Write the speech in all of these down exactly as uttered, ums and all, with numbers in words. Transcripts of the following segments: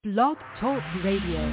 Blog Talk Radio.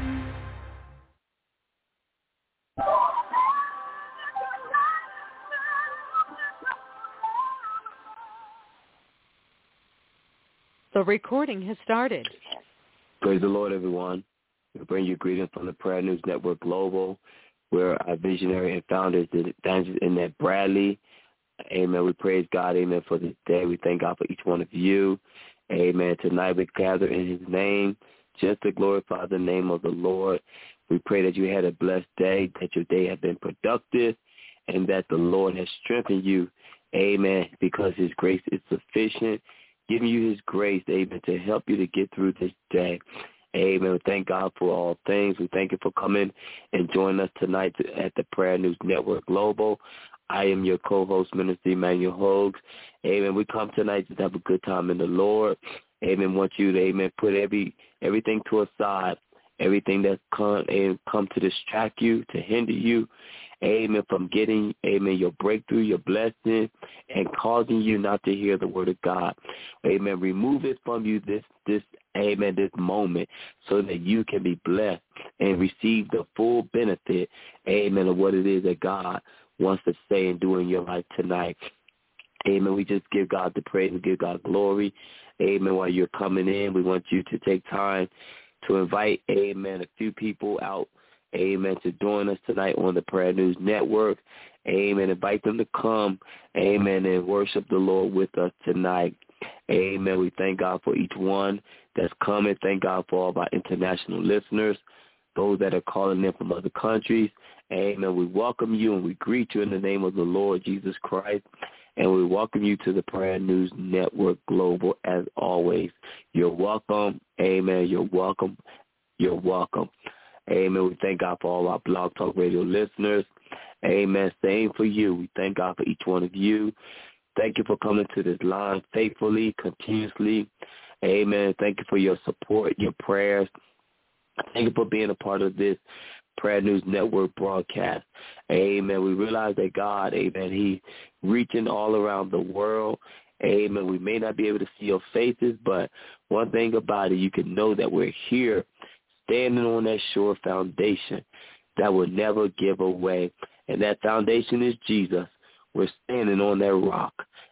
The recording has started. Praise the Lord, everyone. We bring you greetings from the Prayer News Network Global. We're our visionary and founder is Evangelist Annette Bradley. Amen. We praise God, amen, for this day. We thank God for each one of you. Amen. Tonight we gather in his name just to glorify the name of the Lord. We pray that you had a blessed day, that your day has been productive, and that the Lord has strengthened you. Amen. Because his grace is sufficient, giving you his grace, amen, to help you to get through this day. Amen. We thank God for all things. We thank you for coming and joining us tonight at the Prayer News Network Global. I am your co-host, Minister Emmanuel Hogues. Amen. We come tonight to have a good time in the Lord. Amen. Want you to, amen, put every everything to a side, everything that's come and come to distract you, to hinder you, amen, from getting, amen, your breakthrough, your blessing, and causing you not to hear the word of God. Amen. Remove it from you this, this, amen, this moment so that you can be blessed and receive the full benefit, amen, of what it is that God wants to say and do in your life tonight. Amen. We just give God the praise and give God glory. Amen. While you're coming in, we want you to take time to invite, amen, a few people out, amen, to join us tonight on the Prayer News Network. Amen. Invite them to come, amen, and worship the Lord with us tonight. Amen. We thank God for each one that's coming. Thank God for all of our international listeners, those that are calling in from other countries. Amen. We welcome you and we greet you in the name of the Lord Jesus Christ. And we welcome you to the Prayer News Network Global as always. You're welcome. Amen. You're welcome. You're welcome. Amen. We thank God for all our Blog Talk Radio listeners. Amen. Same for you. We thank God for each one of you. Thank you for coming to this line faithfully, continuously. Amen. Thank you for your support, your prayers. Thank you for being a part of this Prayer News Network broadcast. Amen. We realize that God, amen, he reaching all around the world. Amen. We may not be able to see your faces, but one thing about it, you can know that we're here standing on that sure foundation that will never give away. And that foundation is Jesus. We're standing on that rock.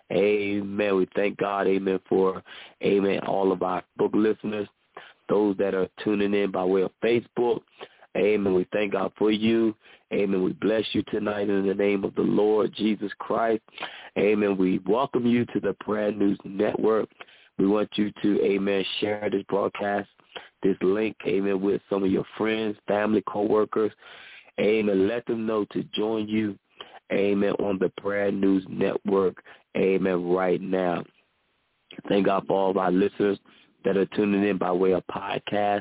Amen. We thank God, amen, for, amen, all of our book listeners, those that are tuning in by way of Facebook. Amen. We thank God for you. Amen. We bless you tonight in the name of the Lord Jesus Christ. Amen. We welcome you to the Prayer News Network. We want you to, amen, share this broadcast, this link, amen, with some of your friends, family, co-workers. Amen. Let them know to join you, amen, on the Prayer News Network. Amen. Right now. Thank God for all of our listeners that are tuning in by way of podcast.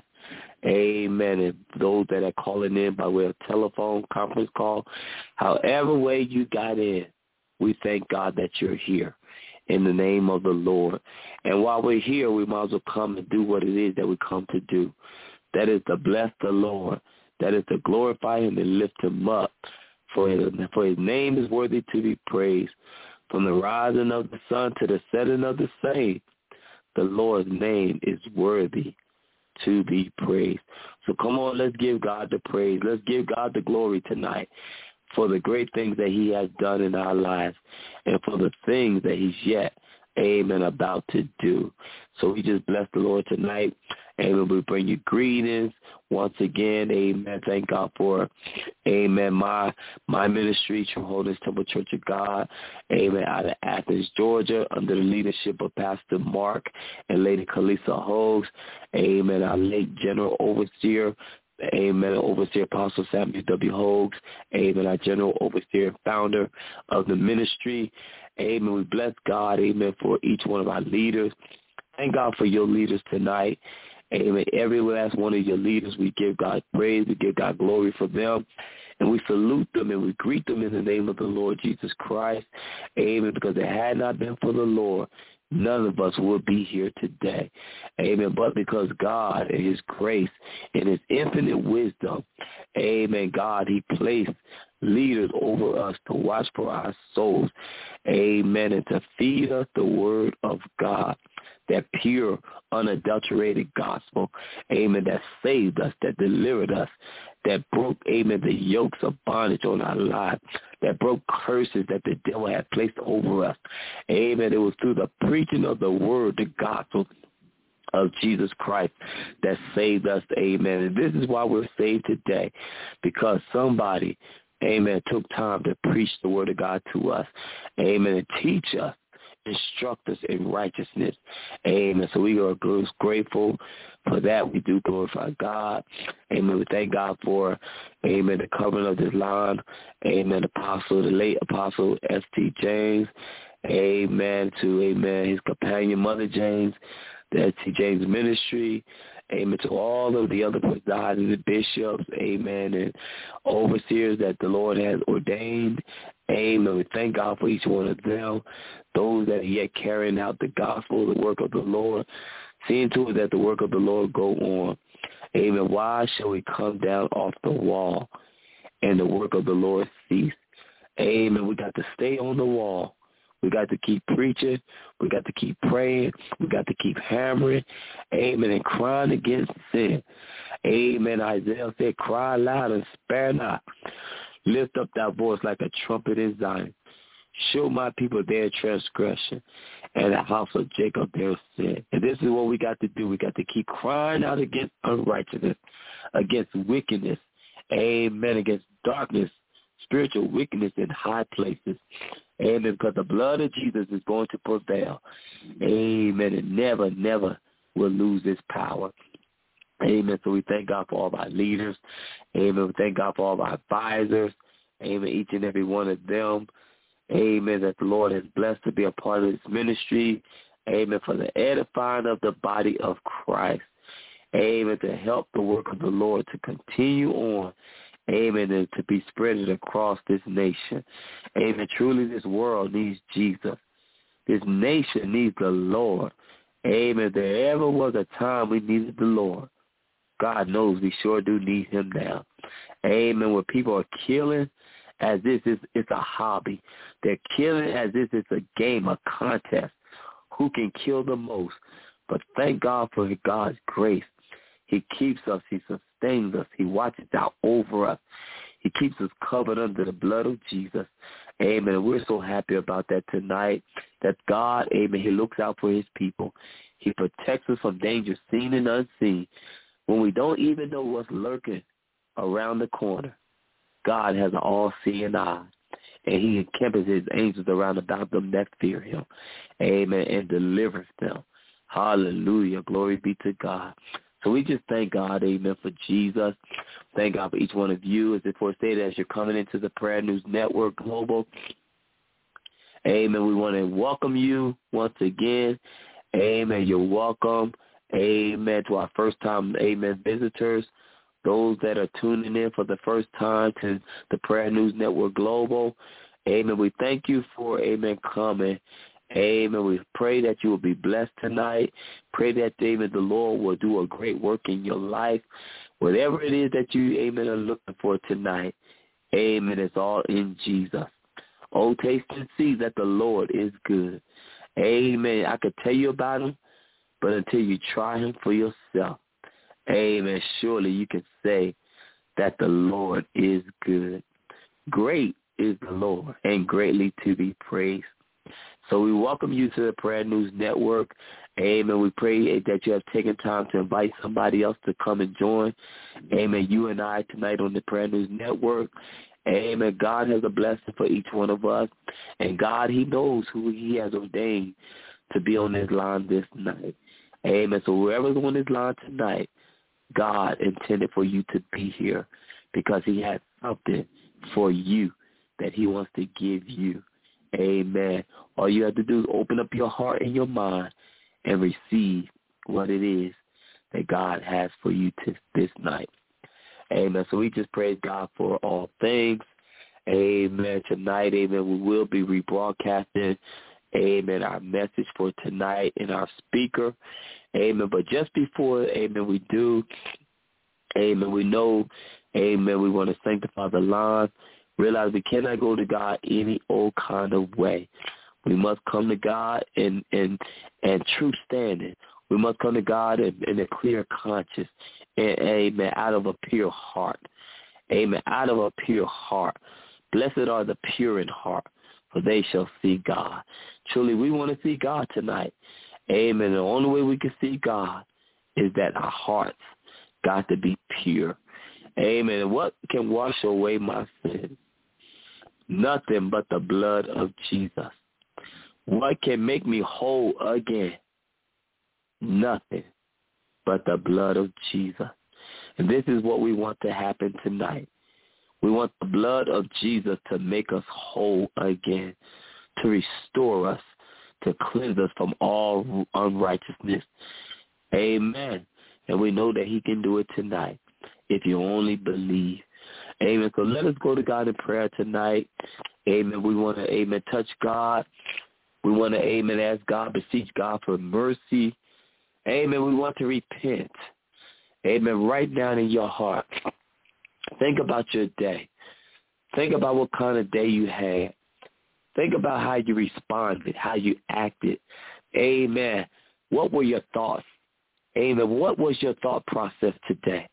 Amen. And those that are calling in by way of telephone, conference call, however way you got in, we thank God that you're here in the name of the Lord. And while we're here, we might as well come and do what it is that we come to do. That is to bless the Lord. That is to glorify him and lift him up. For his, for his name is worthy to be praised. From the rising of the sun to the setting of the same, the Lord's name is worthy to be praised. So come on, let's give God the praise. Let's give God the glory tonight for the great things that he has done in our lives and for the things that he's yet, amen, about to do. So we just bless the Lord tonight. Amen. We bring you greetings once again. Amen. Thank God for, amen, my my ministry, True Holiness Temple Church of God. Amen. Out of Athens, Georgia, under the leadership of Pastor Mark and Lady Kalisa Hogues. Amen. Our late General Overseer, amen, Overseer Apostle Samuel W. Hogues. Amen. Our General Overseer and founder of the ministry. Amen. We bless God, amen, for each one of our leaders. Thank God for your leaders tonight. Amen. Every last one of your leaders, we give God praise. We give God glory for them. And we salute them and we greet them in the name of the Lord Jesus Christ. Amen. Because it had not been for the Lord, none of us would be here today. Amen. But because God and his grace and his infinite wisdom, amen, God, he placed leaders over us to watch for our souls. Amen. And to feed us the word of God. That pure, unadulterated gospel. amen, that saved us, that delivered us, that broke, amen, the yokes of bondage on our lives, that broke curses that the devil had placed over us. Amen. It was through the preaching of the word, the gospel of Jesus Christ that saved us. Amen. And this is why we're saved today, because somebody, amen, took time to preach the word of God to us. Amen. And teach us, instruct us in righteousness. Amen. So we are grateful for that. We do glorify God. Amen. We thank God for, amen, the covering of this line. Amen. Apostle, the late Apostle S T James. Amen. To, amen, his companion, Mother James, the S T James Ministry. Amen. To all of the other presiders and bishops, amen, and overseers that the Lord has ordained. Amen. We thank God for each one of them, those that are yet carrying out the gospel, the work of the Lord, seeing to it that the work of the Lord go on. Amen. Why shall we come down off the wall and the work of the Lord cease? Amen. We got to stay on the wall. We got to keep preaching. We got to keep praying. We got to keep hammering. Amen. And crying against sin. Amen. Isaiah said, cry loud and spare not. Lift up thy voice like a trumpet in Zion. Show my people their transgression and the house of Jacob their sin. And this is what we got to do. We got to keep crying out against unrighteousness, against wickedness. Amen. Against darkness, spiritual wickedness in high places. Amen. Because the blood of Jesus is going to prevail. Amen. And never, never will lose its power. Amen. So we thank God for all of our leaders. Amen. We thank God for all of our advisors. Amen. Each and every one of them. Amen. That the Lord has blessed to be a part of this ministry. Amen. For the edifying of the body of Christ. Amen. To help the work of the Lord to continue on. Amen. And to be spread across this nation. Amen. Truly this world needs Jesus. This nation needs the Lord. Amen. If there ever was a time we needed the Lord, God knows we sure do need him now. Amen. Where people are killing as if it's, it's a hobby. They're killing as if it's a game, a contest. Who can kill the most? But thank God for God's grace. He keeps us. He sustains us. He watches out over us. He keeps us covered under the blood of Jesus. Amen. We're so happy about that tonight, that God, amen, he looks out for his people. He protects us from danger seen and unseen. When we don't even know what's lurking around the corner, God has an all-seeing eye, and he encampeth his angels around about them that fear him. Amen. And delivers them. Hallelujah. Glory be to God. So we just thank God, amen, for Jesus. Thank God for each one of you. As it stated, as you're coming into the Prayer News Network Global, amen, we want to welcome you once again. Amen. You're welcome. Amen. To our first-time, amen, visitors, those that are tuning in for the first time to the Prayer News Network Global. Amen. We thank you for, amen, coming. Amen. We pray that you will be blessed tonight. Pray that, amen, the Lord will do a great work in your life. Whatever it is that you, amen, are looking for tonight, amen, it's all in Jesus. Oh, taste and see that the Lord is good. Amen. I could tell you about him, but until you try him for yourself, amen, surely you can say that the Lord is good. Great is the Lord and greatly to be praised. So we welcome you to the Prayer News Network. Amen. We pray that you have taken time to invite somebody else to come and join. Amen. You and I tonight on the Prayer News Network. Amen. God has a blessing for each one of us. And God, he knows who he has ordained to be on this line this night. Amen. So whoever's on this line tonight, God intended for you to be here because he has something for you that he wants to give you. Amen. All you have to do is open up your heart and your mind and receive what it is that God has for you to, this night. Amen. So we just praise God for all things. Amen. Tonight, amen, we will be rebroadcasting, amen, our message for tonight and our speaker. Amen. But just before, amen, we do, amen, we know, amen, we want to sanctify the line. Realize we cannot go to God any old kind of way. We must come to God in in, in true standing. We must come to God in, in a clear conscience, and, amen, out of a pure heart. Amen, out of a pure heart. Blessed are the pure in heart, for they shall see God. Truly, we want to see God tonight. Amen. The only way we can see God is that our hearts got to be pure. Amen. And what can wash away my sins? Nothing but the blood of Jesus. What can make me whole again? Nothing but the blood of Jesus. And this is what we want to happen tonight. We want the blood of Jesus to make us whole again, to restore us, to cleanse us from all unrighteousness. Amen. And we know that he can do it tonight if you only believe. Amen. So let us go to God in prayer tonight. Amen. We want to, amen, touch God. We want to, amen, ask God, beseech God for mercy. Amen. We want to repent. Amen. Right down in your heart. Think about your day. Think about what kind of day you had. Think about how you responded, how you acted. Amen. What were your thoughts? Amen. What was your thought process today?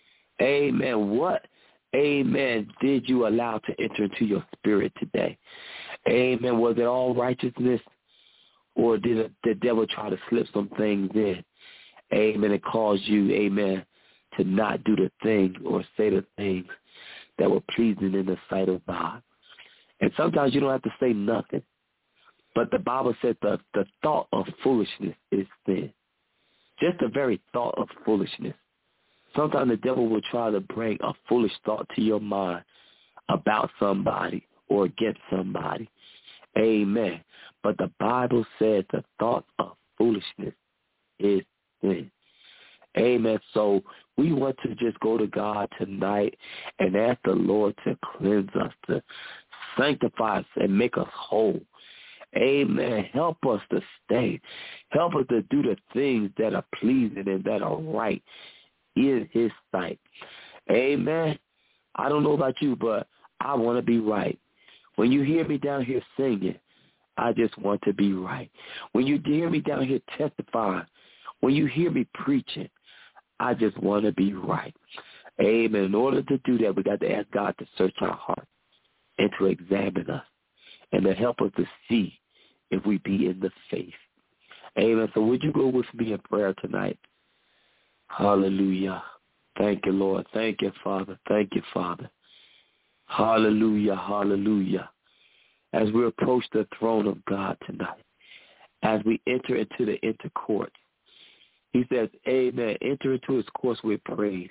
Amen. What, amen, did you allow to enter into your spirit today? Amen. Was it all righteousness, or did the devil try to slip some things in? Amen. It caused you, amen, to not do the thing or say the things that were pleasing in the sight of God. And sometimes you don't have to say nothing. But the Bible said the, the thought of foolishness is sin. Just the very thought of foolishness. Sometimes the devil will try to bring a foolish thought to your mind about somebody or against somebody. Amen. But the Bible said the thought of foolishness is sin. Amen. So we want to just go to God tonight and ask the Lord to cleanse us, to sanctify us and make us whole. Amen. Help us to stay. Help us to do the things that are pleasing and that are right in his sight. Amen. I don't know about you, but I want to be right. When you hear me down here singing, I just want to be right. When you hear me down here testifying, when you hear me preaching, I just want to be right. Amen. In order to do that, we got to ask God to search our hearts and to examine us and to help us to see if we be in the faith. Amen. So would you go with me in prayer tonight? Hallelujah. Thank you, Lord. Thank you, Father. Thank you, Father. Hallelujah. Hallelujah. As we approach the throne of God tonight, as we enter into the inner courts, he says, amen, enter into his courts with praise.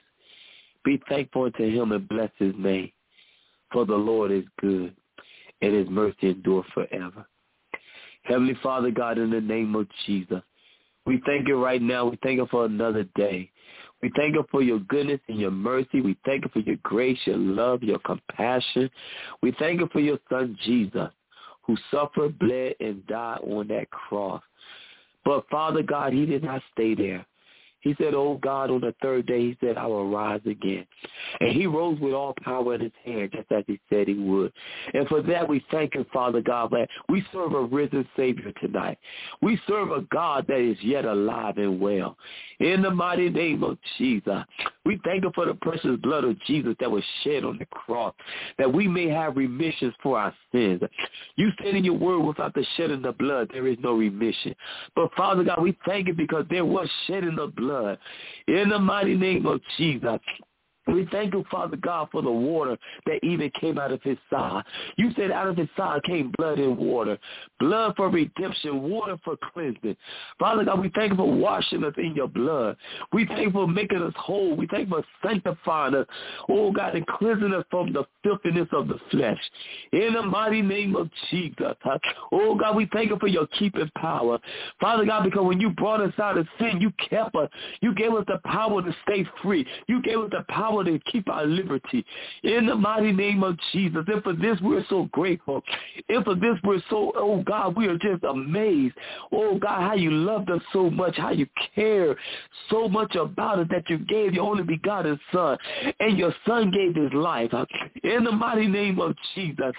Be thankful unto him and bless his name, for the Lord is good, and his mercy endure forever. Heavenly Father, God, in the name of Jesus, we thank you right now. We thank you for another day. We thank you for your goodness and your mercy. We thank you for your grace, your love, your compassion. We thank you for your son, Jesus, who suffered, bled, and died on that cross. But, Father God, he did not stay there. He said, oh, God, on the third day, he said, I will rise again. And he rose with all power in his hand, just as he said he would. And for that, we thank him, Father God, that we serve a risen Savior tonight. We serve a God that is yet alive and well. In the mighty name of Jesus, we thank him for the precious blood of Jesus that was shed on the cross, that we may have remissions for our sins. You said in your word, without the shedding of blood, there is no remission. But, Father God, we thank you because there was shedding of blood. In the mighty name of Jesus, we thank you, Father God, for the water that even came out of his side. You said out of his side came blood and water. Blood for redemption, water for cleansing. Father God, we thank you for washing us in your blood. We thank you for making us whole. We thank you for sanctifying us, oh God, and cleansing us from the filthiness of the flesh. In the mighty name of Jesus. Oh God, we thank you for your keeping power. Father God, because when you brought us out of sin, you kept us. You gave us the power to stay free. You gave us the power to keep our liberty in the mighty name of Jesus. And for this, we're so grateful. And for this, we're so, oh God, we are just amazed. Oh God, how you loved us so much, how you care so much about us that you gave your only begotten son. And your son gave his life. In the mighty name of Jesus.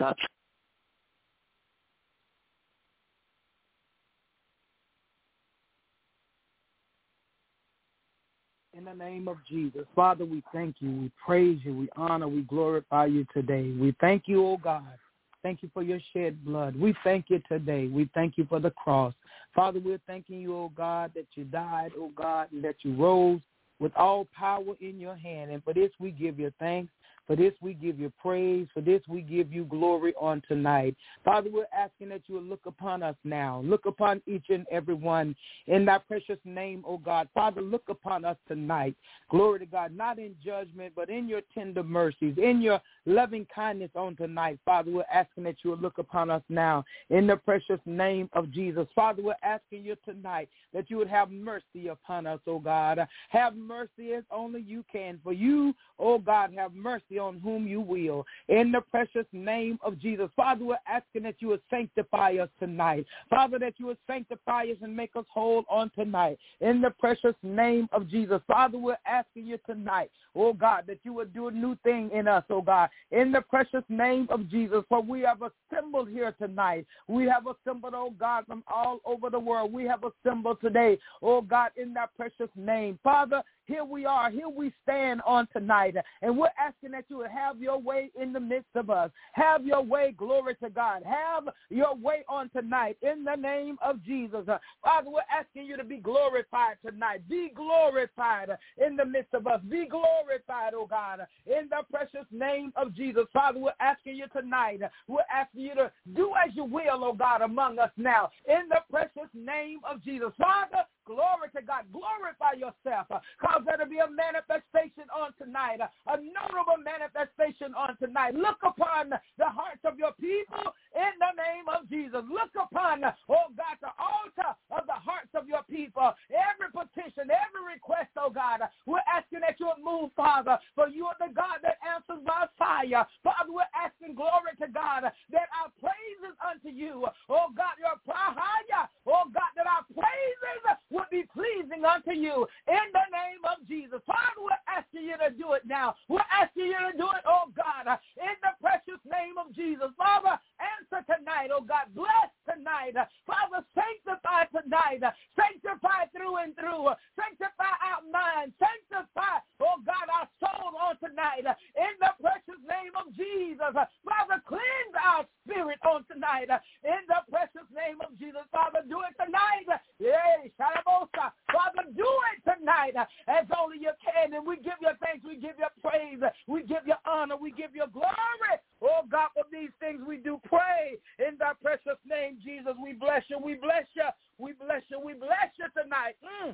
In the name of Jesus. Father, we thank you. We praise you. We honor. We glorify you today. We thank you, oh God. Thank you for your shed blood. We thank you today. We thank you for the cross. Father, we're thanking you, oh God, that you died, oh God, and that you rose with all power in your hand. And for this, we give you thanks. For this, we give you praise. For this, we give you glory on tonight. Father, we're asking that you will look upon us now. Look upon each and every one in thy precious name, oh God. Father, look upon us tonight. Glory to God, not in judgment, but in your tender mercies, in your loving kindness on tonight. Father, we're asking that you will look upon us now in the precious name of Jesus. Father, we're asking you tonight that you would have mercy upon us, oh God. Have mercy as only you can. For you, oh God, have mercy on whom you will. In the precious name of Jesus. Father, we're asking that you would sanctify us tonight. Father, that you would sanctify us and make us whole on tonight. In the precious name of Jesus. Father, we're asking you tonight, oh God, that you would do a new thing in us, oh God. In the precious name of Jesus. For we have assembled here tonight. We have assembled, oh God, from all over the world. We have assembled today, oh God, in that precious name. Father, here we are. Here we stand on tonight. And we're asking that you would have your way in the midst of us. Have your way, glory to God. Have your way on tonight in the name of Jesus. Father, we're asking you to be glorified tonight. Be glorified in the midst of us. Be glorified, oh God, in the precious name of Jesus. Father, we're asking you tonight. We're asking you to do as you will, oh God, among us now. In the precious name of Jesus. Father, glory to God. Glorify yourself. Cause there to be a manifestation on tonight. A notable manifestation on tonight. Look upon the hearts of your people in the name of Jesus. Look upon, oh God, the altar of the hearts of your people. Every petition, every request, oh God, we're asking that you would move, Father, for you are the God that answers by fire. Father, we're asking, glory to God, that our praises unto you, oh God, your prayer, oh God, that our praises would be pleasing unto you in the name of Jesus. Father, we're asking you to do it now. We're asking you to do it, oh God, in the precious name of Jesus. Father, answer tonight, oh God. Bless tonight. Father, sanctify tonight. Sanctify through and through. Sanctify our minds. Sanctify, oh God, our soul on tonight. In the precious name of Jesus. Father, cleanse our spirit on tonight. In the precious name of Jesus. Father, do it tonight. Yay, Shalabosa. Father, do it tonight as only you can. And we give you thanks. We give you praise. We give you honor. We give you glory. Oh God, for these things we do pray in thy precious name, Jesus. We bless you. We bless you. We bless you. We bless you tonight. Mm.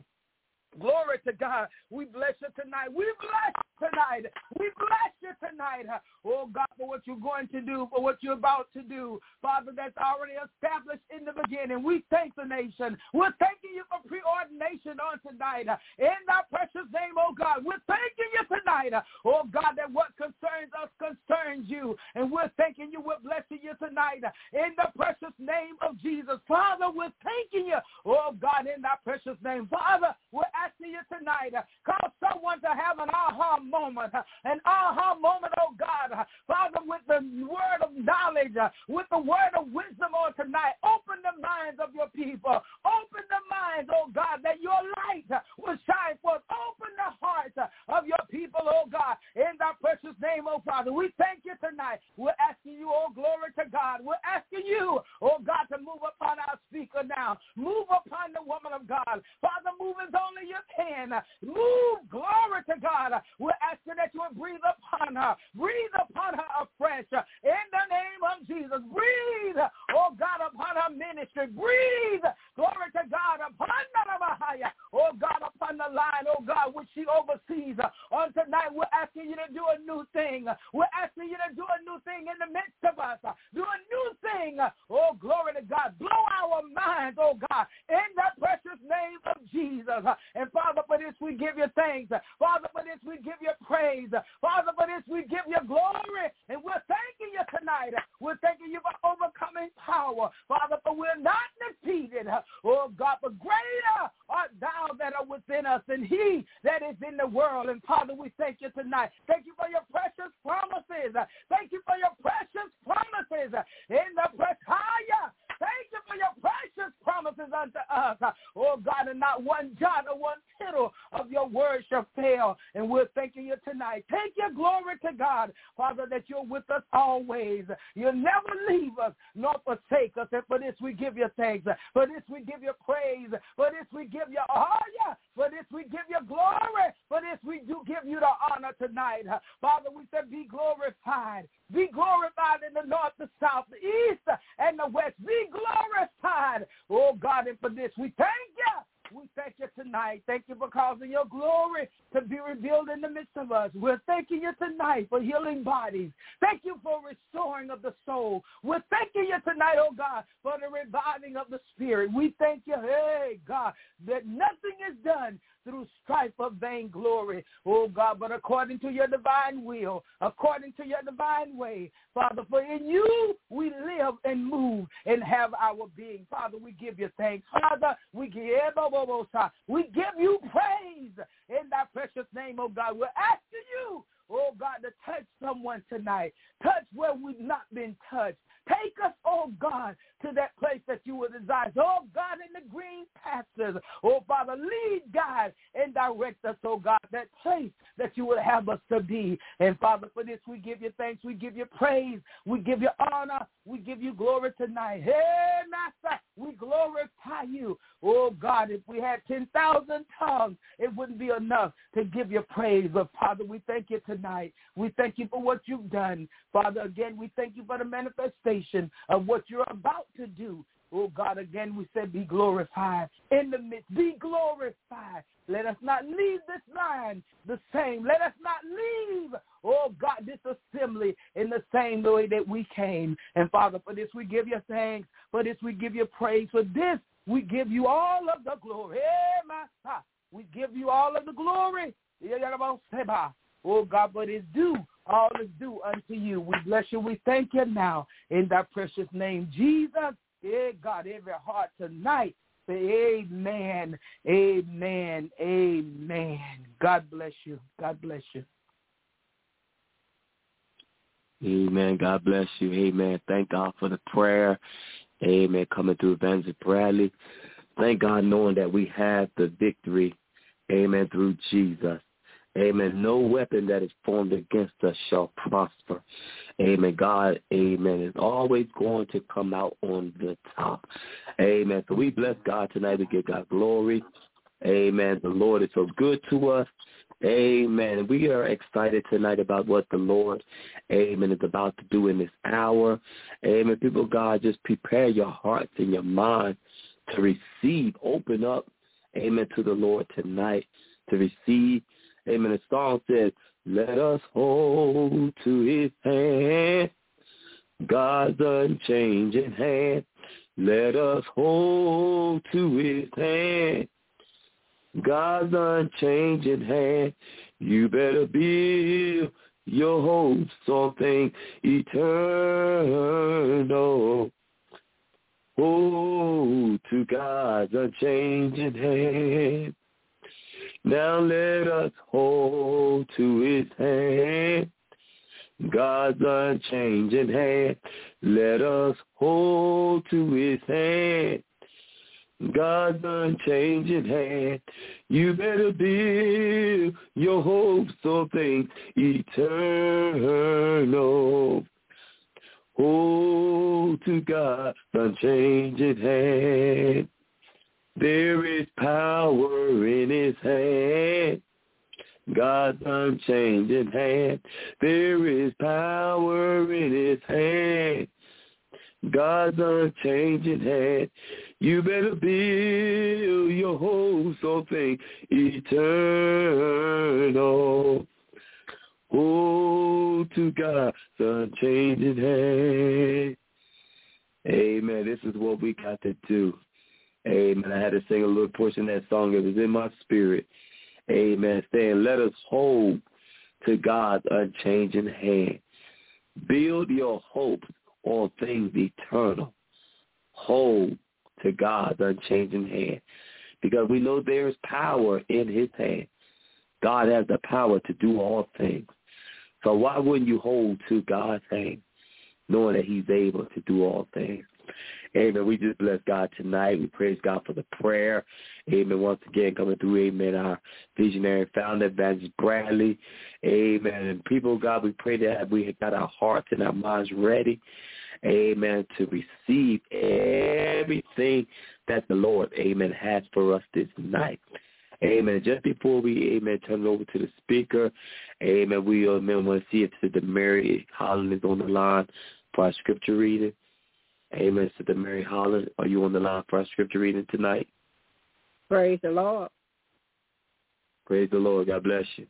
Glory to God. We bless you tonight. We bless you tonight. We bless you tonight. Oh, God, for what you're going to do, for what you're about to do. Father, that's already established in the beginning. We thank the nation. We're thanking you for preordination on tonight. In thy precious name, oh, God, we're thanking you tonight. Oh, God, that what concerns us concerns you. And we're thanking you. We're blessing you tonight. In the precious name of Jesus. Father, we're thanking you. Oh, God, in thy precious name. Father, we're asking you tonight, uh, cause someone to have an aha moment, uh, an aha moment, oh God, uh, Father, with the word of knowledge, uh, with the word of wisdom on tonight. Open the minds of your people. Open the minds, oh God, that your light uh, will shine forth. Open the hearts uh, of your people, oh God, in thy precious name, oh Father. We thank you tonight. We're asking you, oh glory to God. We're asking you, oh God, to move upon our speaker now. Move upon the woman of God. Father, move as only you can. Move, glory to God. We're asking that you would breathe upon her. Breathe upon her afresh. In the name of Jesus. Breathe, oh God, upon her ministry. Breathe, glory to God, upon the oh God, upon the line, oh God, which she oversees. On tonight, we're asking you to do a new thing. We're asking you to do a new thing in the midst of us. Do a new thing. Oh, glory to God. Blow our minds, oh God, in the precious name of Jesus. And Father, for this we give you thanks. Father, for this we give you praise. Father, for this we give you glory. And we're thanking you tonight. We're thanking you for overcoming power. Father, for we're not defeated. Oh God, but greater art thou that are within us than he that is in the world. And Father, we thank you tonight. Thank you for your precious promises. Thank you for your precious promises. In the precious Thank you for your precious promises unto us. Oh, God, and not one jot or one tittle of your word shall fail. And we're thanking you tonight. Take your glory to God, Father, that you're with us always. You'll never leave us nor forsake us. And for this we give you thanks. For this we give you praise. For this we give you honor. For this we give you glory. For this we do give you the honor tonight. Father, we say be glorified. Be glorified in the north, the south, the east, and the west. Be glorified. Oh, God, and for this we thank you. We thank you tonight. Thank you for causing your glory to be revealed in the midst of us. We're thanking you tonight for healing bodies. Thank you for restoring of the soul. We're thanking you tonight, oh God, for the reviving of the spirit. We thank you, hey, God, that nothing is done through strife of vainglory, oh God, but according to your divine will, according to your divine way. Father, for in you we live and move and have our being. Father, we give you thanks. Father, we give, we give you praise in thy precious name, oh God. We're asking you, oh God, to touch someone tonight. Touch where we've not been touched. Take us, oh God, to that place that you would desire. Oh God, in the green pastures. Oh Father, lead, guide, and direct us, oh God, that place that you would have us to be. And Father, for this we give you thanks. We give you praise. We give you honor. We give you glory tonight. Hey, Master, we glorify you. Oh God, if we had ten thousand tongues, it wouldn't be enough to give you praise. But Father, we thank you tonight. We thank you for what you've done. Father, again, we thank you for the manifestation of what you're about to do. Oh, God, again, we said be glorified in the midst. Be glorified. Let us not leave this line the same. Let us not leave, oh, God, this assembly in the same way that we came. And, Father, for this we give you thanks. For this we give you praise. For this we give you all of the glory. Hey, Master, we give you all of the glory. Oh, God, but it's due. All is due unto you. We bless you. We thank you now in thy precious name, Jesus. Yeah, God, every heart tonight say amen, amen, amen. God bless you. God bless you. Amen. God bless you. Amen. Thank God for the prayer. Amen. Coming through Evangelist Bradley. Thank God knowing that we have the victory. Amen. Through Jesus. Amen. No weapon that is formed against us shall prosper. Amen. God, amen, is always going to come out on the top. Amen. So we bless God tonight. We give God glory. Amen. The Lord is so good to us. Amen. We are excited tonight about what the Lord, amen, is about to do in this hour. Amen. People of God, just prepare your hearts and your mind to receive. Open up, amen, to the Lord tonight to receive. Amen. The song says, let us hold to his hand, God's unchanging hand. Let us hold to his hand, God's unchanging hand. You better build your hopes on things eternal. Hold to God's unchanging hand. Now let us hold to his hand, God's unchanging hand. Let us hold to his hand, God's unchanging hand. You better build your hopes on things eternal. Hold to God's unchanging hand. There is power in his hand, God's unchanging hand. There is power in his hand, God's unchanging hand. You better build your hopes on things eternal. Hold to God's unchanging hand. Amen. This is what we got to do. Amen. I had to sing a little portion of that song. It was in my spirit. Amen. Saying, let us hold to God's unchanging hand. Build your hopes on things eternal. Hold to God's unchanging hand. Because we know there is power in his hand. God has the power to do all things. So why wouldn't you hold to God's hand, knowing that he's able to do all things? Amen. We just bless God tonight. We praise God for the prayer. Amen. Once again, coming through, amen, our visionary founder, Evangelist Bradley. Amen. And people of God, we pray that we have got our hearts and our minds ready, amen, to receive everything that the Lord, amen, has for us this night. Amen. Just before we, amen, turn it over to the speaker, amen, we, amen, want to see if Sister Mary Holland is on the line for our scripture reading. Amen. Sister Mary Holland, are you on the line for our scripture reading tonight? Praise the Lord. Praise the Lord. God bless you.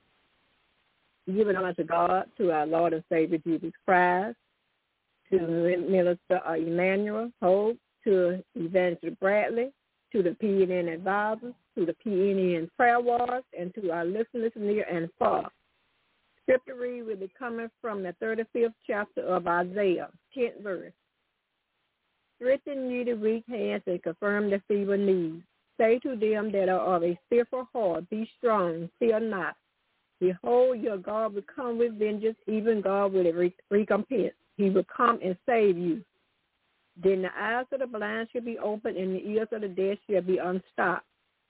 Giving honor to God, to our Lord and Savior Jesus Christ, to Minister Emmanuel Hope, to Evangelist Bradley, to the P N N advisors, to the P N N prayer warriors, and to our listeners near and far. Scripture read will be coming from the thirty-fifth chapter of Isaiah, tenth verse. Strengthen ye the weak hands and confirm the feeble knees. Say to them that are of a fearful heart, be strong, fear not. Behold, your God will come with vengeance, even God will re- recompense. He will come and save you. Then the eyes of the blind shall be opened, and the ears of the deaf shall be unstopped.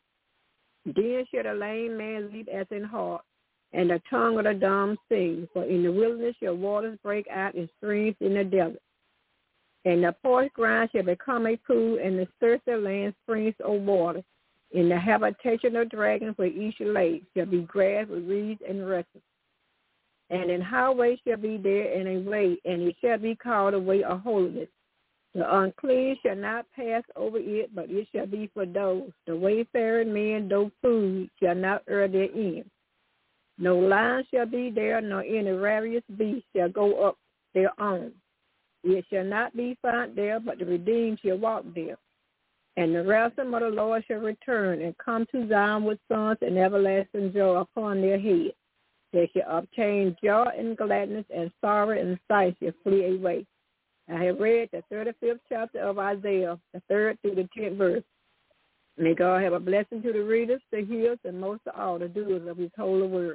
Then shall the lame man leap as in heart, and the tongue of the dumb sing. For in the wilderness shall waters break out and streams in the desert. And the parched ground shall become a pool, and the thirsty land springs of water. In the habitation of dragons where each lake shall be grass with reeds and rushes. And an highway shall be there, and a way, and it shall be called a way of holiness. The unclean shall not pass over it, but it shall be for those. The wayfaring men, though food, shall not err therein. No lion shall be there, nor any ravenous beast shall go up thereon. It shall not be found there, but the redeemed shall walk there. And the ransom of the Lord shall return and come to Zion with sons and everlasting joy upon their head. They shall obtain joy and gladness, and sorrow and sight shall flee away. I have read the thirty-fifth chapter of Isaiah, the third through the tenth verse. May God have a blessing to the readers, the hearers, and most of all the doers of his holy word.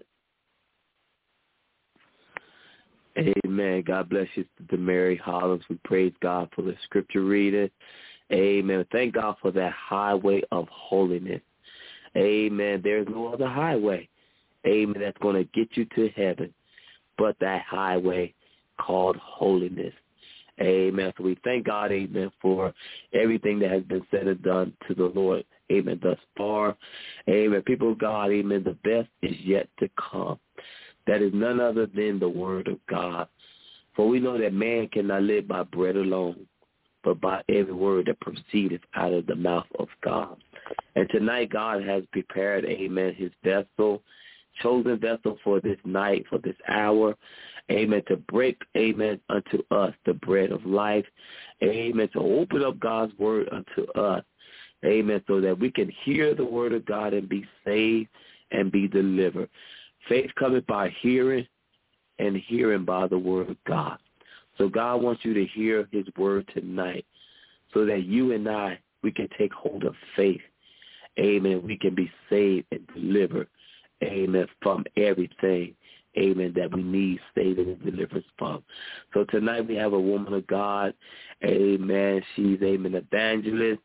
Amen. God bless you, Sister Mary Hollins. We praise God for the scripture reading. Amen. Thank God for that highway of holiness. Amen. There's no other highway, amen, that's going to get you to heaven but that highway called holiness. Amen. So we thank God, amen, for everything that has been said and done to the Lord, amen, thus far. Amen. People of God, amen, the best is yet to come. That is none other than the word of God. For we know that man cannot live by bread alone, but by every word that proceedeth out of the mouth of God. And tonight God has prepared, amen, his vessel, chosen vessel for this night, for this hour, amen, to break, amen, unto us the bread of life, amen, to open up God's word unto us, amen, so that we can hear the word of God and be saved and be delivered. Faith cometh by hearing, and hearing by the word of God. So God wants you to hear his word tonight so that you and I, we can take hold of faith. Amen. We can be saved and delivered, amen, from everything, amen, that we need saving and deliverance from. So tonight we have a woman of God, amen. She's, amen, evangelist.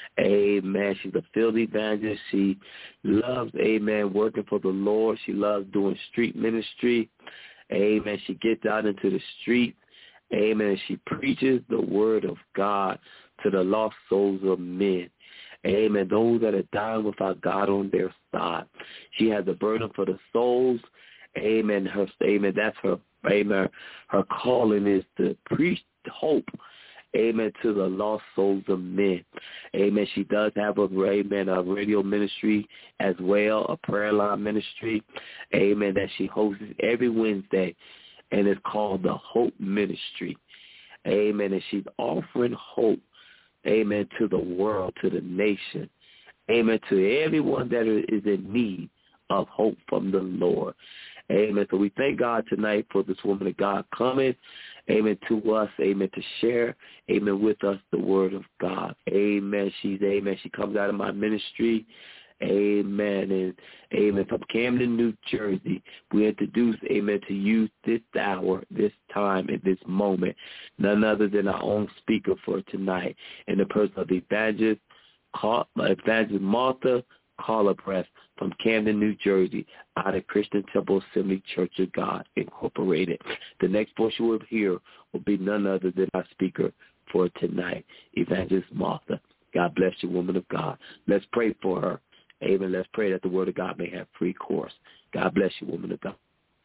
Amen. She's a field evangelist. She loves, amen, working for the Lord. She loves doing street ministry. Amen. She gets out into the streets. Amen. She preaches the word of God to the lost souls of men. Amen. Those that are dying without God on their side. She has a burden for the souls. Amen. Her, amen. That's her, amen. Her calling is to preach hope, amen, to the lost souls of men. Amen. She does have a, amen, a radio ministry as well, a prayer line ministry, amen, that she hosts every Wednesday, and it's called the Hope Ministry. Amen. And she's offering hope, amen, to the world, to the nation, amen, to everyone that is in need of hope from the Lord. Amen. So we thank God tonight for this woman of God coming, amen, to us, amen, to share, amen, with us the word of God. Amen. She's, amen, she comes out of my ministry, Amen. And amen. From Camden, New Jersey, we introduce, amen, to you this hour, this time, and this moment, none other than our own speaker for tonight, in the person of Evangelist, Evangelist Martha Carla Press from Camden, New Jersey, out of Christian Temple Assembly Church of God, Incorporated. The next voice you will hear will be none other than our speaker for tonight, Evangelist Martha. God bless you, woman of God. Let's pray for her. Amen. Let's pray that the word of God may have free course. God bless you, woman of God.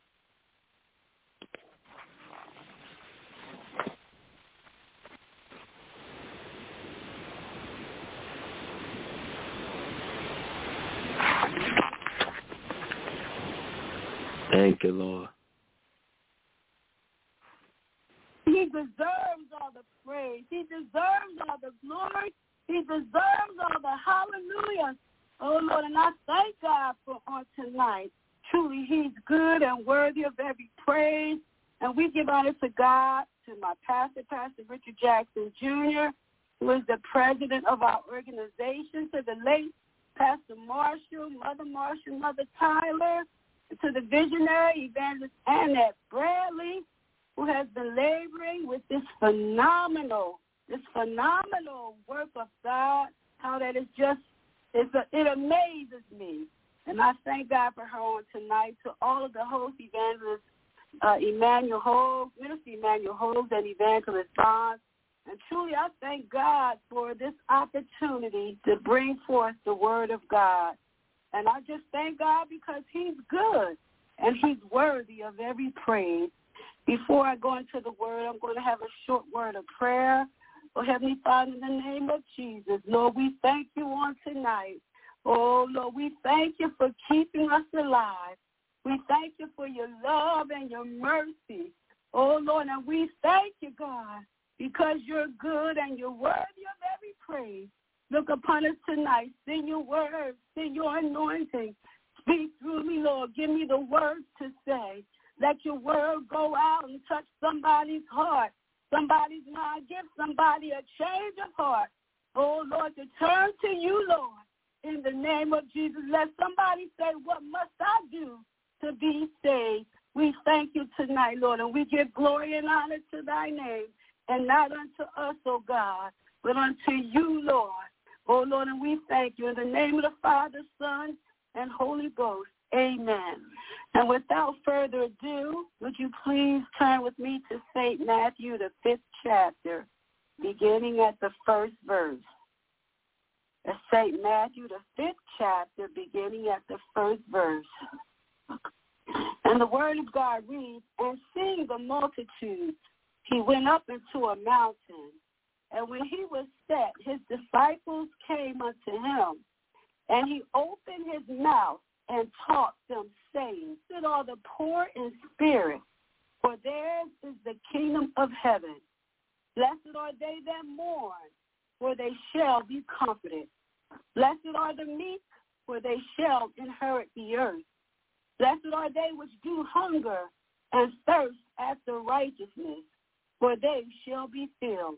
Thank you, Lord. He deserves all the praise. He deserves all the glory. He deserves all the hallelujah. Oh, Lord, and I thank God for on tonight. Truly, he's good and worthy of every praise. And we give honor to God, to my pastor, Pastor Richard Jackson, Junior, who is the president of our organization, to the late Pastor Marshall, Mother Marshall, Mother Tyler, to the visionary Evangelist Annette Bradley, who has been laboring with this phenomenal, this phenomenal work of God, how that is just, it's a, it amazes me. And I thank God for her on tonight. To all of the host evangelists, uh, Emmanuel Hogue, Minister Emmanuel Hogue, and Evangelist Bonds. And truly, I thank God for this opportunity to bring forth the word of God. And I just thank God because he's good and he's worthy of every praise. Before I go into the word, I'm going to have a short word of prayer. Oh, Heavenly Father, in the name of Jesus, Lord, we thank you on tonight. Oh, Lord, we thank you for keeping us alive. We thank you for your love and your mercy. Oh, Lord, and we thank you, God, because you're good and you're worthy of every praise. Look upon us tonight. Sing your words. Sing your anointing. Speak through me, Lord. Give me the words to say. Let your word go out and touch somebody's heart, somebody's mind. Give somebody a change of heart. Oh, Lord, to turn to you, Lord, in the name of Jesus. Let somebody say, what must I do to be saved? We thank you tonight, Lord, and we give glory and honor to thy name, and not unto us, oh God, but unto you, Lord. Oh, Lord, and we thank you in the name of the Father, Son, and Holy Ghost. Amen. And without further ado, would you please turn with me to Saint Matthew, the fifth chapter, beginning at the first verse. Saint Matthew, the fifth chapter, beginning at the first verse. And the word of God reads, and seeing the multitude, he went up into a mountain. And when he was set, his disciples came unto him, and he opened his mouth and taught them, saying, blessed are the poor in spirit, for theirs is the kingdom of heaven. Blessed are they that mourn, for they shall be comforted. Blessed are the meek, for they shall inherit the earth. Blessed are they which do hunger and thirst after righteousness, for they shall be filled.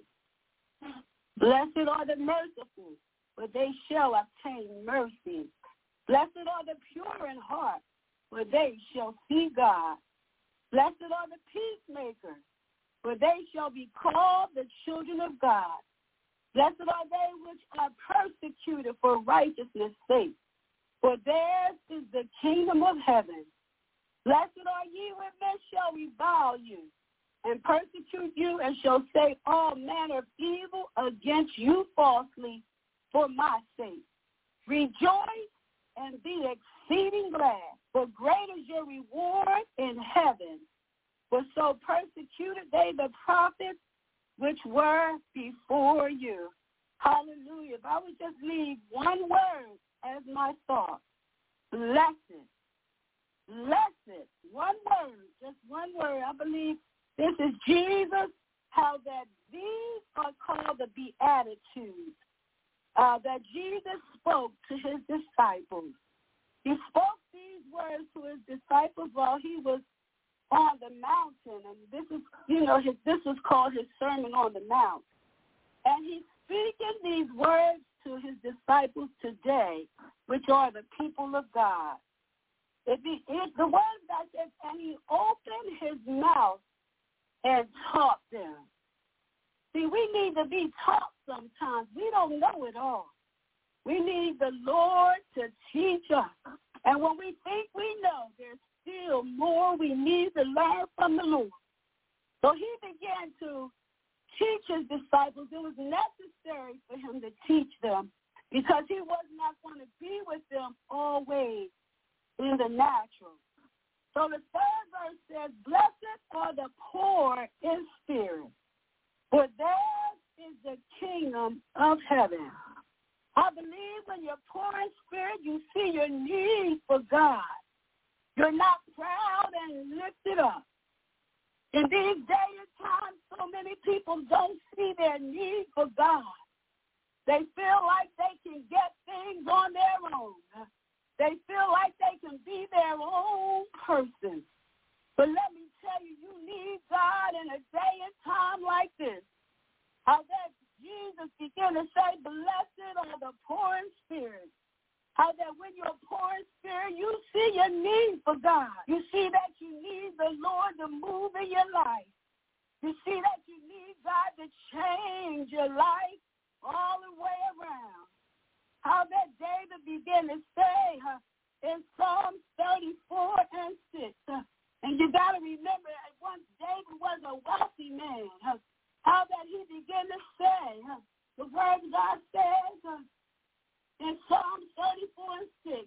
Blessed are the merciful, for they shall obtain mercy. Blessed are the pure in heart, for they shall see God. Blessed are the peacemakers, for they shall be called the children of God. Blessed are they which are persecuted for righteousness' sake, for theirs is the kingdom of heaven. Blessed are ye when men shall revile you, and persecute you, and shall say all manner of evil against you falsely for my sake. Rejoice and be exceeding glad, for great is your reward in heaven. For so persecuted they the prophets which were before you. Hallelujah. If I would just leave one word as my thought, blessed, blessed, one word, just one word. I believe this is Jesus, how that these are called the Beatitudes, uh, that Jesus spoke to his disciples. He spoke these words to his disciples while he was on the mountain, and this is, you know, his, this was called his Sermon on the Mount. And he's speaking these words to his disciples today, which are the people of God. It be, it, the word that says, and he opened his mouth and taught them. See, we need to be taught sometimes. We don't know it all. We need the Lord to teach us. And when we think we know, there's still more we need to learn from the Lord. So he began to teach his disciples. It was necessary for him to teach them because he was not going to be with them always in the natural. So the third verse says, blessed are the poor in spirit, for theirs is the kingdom of heaven. I believe when you're poor in spirit, you see your need for God. You're not proud and lifted up. In these days and times, so many people don't see their need for God. They feel like they can get things on their own. They feel like they can be their own person. But let me tell you, you need God in a day and time like this. How that Jesus began to say, blessed are the poor in spirit. How that when you're poor in spirit, you see your need for God. You see that you need the Lord to move in your life. You see that you need God to change your life all the way around. How that David began to say uh, in Psalm thirty-four and six, uh, and you got to remember that once David was a wealthy man, uh, how that he began to say, uh, the word God says, uh, in Psalm thirty-four and six,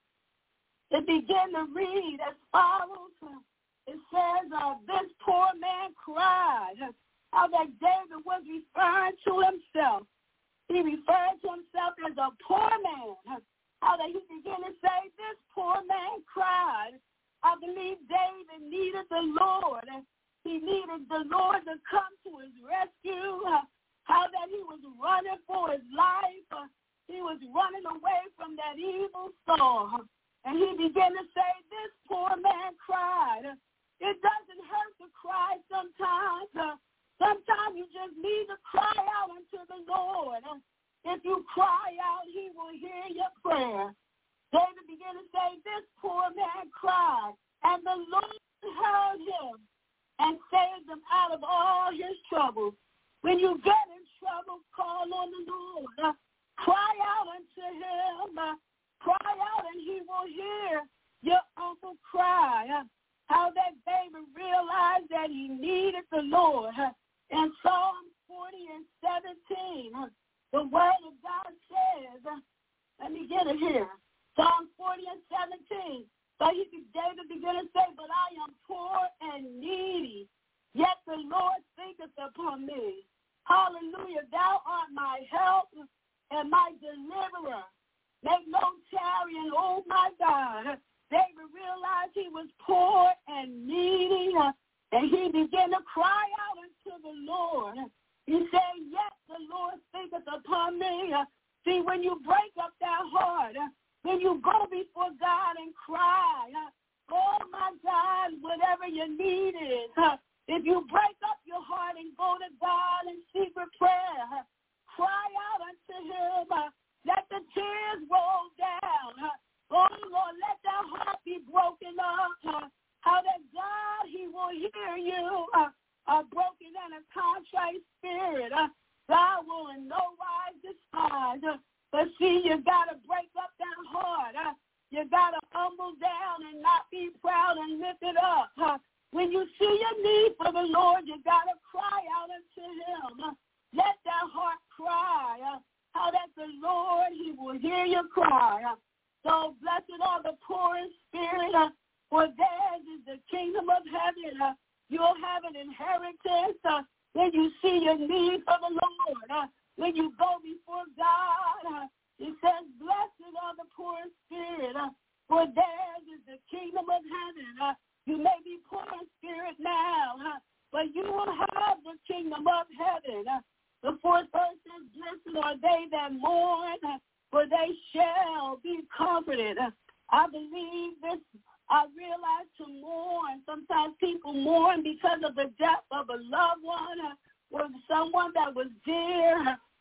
it began to read as follows. It says, uh, this poor man cried. How that David was referring to himself. He referred to himself as a poor man. How that he began to say, this poor man cried. I believe David needed the Lord. He needed the Lord to come to his rescue. How that he was running for his life. He was running away from that evil Saul. And he began to say, this poor man cried. It doesn't hurt to cry sometimes. Sometimes you just need to cry out unto the Lord. If you cry out, he will hear your prayer. David began to say, this poor man cried. And the Lord heard him and saved him out of all his troubles. When you get in trouble, call on the Lord. Cry out unto him. Uh, cry out and he will hear your uncle cry. Uh, how that David realized that he needed the Lord. Uh, in Psalm forty and seventeen, uh, the word of God says, uh, let me get it here. Psalm forty and seventeen. So he, David began to say, but I am poor and needy, yet the Lord thinketh upon me. Hallelujah. Thou art my help and my deliverer. Make no tarrying, oh my God. David realized he was poor and needy, and he began to cry out unto the Lord. He said, yes, the Lord thinketh upon me. See, when you break up that heart, when you go before God and cry, oh my God, whatever your need is, if you break up your heart and go to God in secret prayer, cry out unto him. Uh, let the tears roll down. Uh, oh, Lord, let that heart be broken up. Uh, how that God, he will hear you. Uh, a broken and a contrite spirit. Uh, God will in no wise despise. Uh, but see, you got to break up that heart. Uh, you got to humble down and not be proud and lift it up. Uh, when you see your need for the Lord, you got to cry out unto him. Uh, Let that heart cry, uh, how that the Lord, he will hear your cry. Uh, so blessed are the poor in spirit, uh, for theirs is the kingdom of heaven. Uh, you'll have an inheritance uh, when you see your need for the Lord. Uh, when you go before God, uh, he says, blessed are the poor in spirit, uh, for theirs is the kingdom of heaven. Uh, you may be poor in spirit now, uh, but you will have the kingdom of heaven. Uh, The fourth verse says, blessed are they that mourn, for they shall be comforted. I believe this. I realize to mourn. Sometimes people mourn because of the death of a loved one or someone that was dear.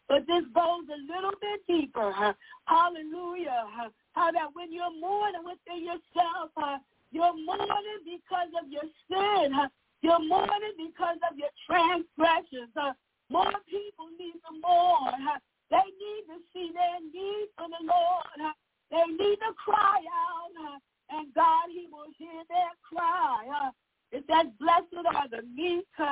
But this goes a little bit deeper. Huh? Hallelujah. Huh? How that when you're mourning within yourself, huh? You're mourning because of your sin. Huh? You're mourning because of your transgressions. Huh? More people need to mourn. Huh? They need to see their need for the Lord. Huh? They need to cry out. Huh? And God, he will hear their cry. Huh? It says, blessed are the meek, huh?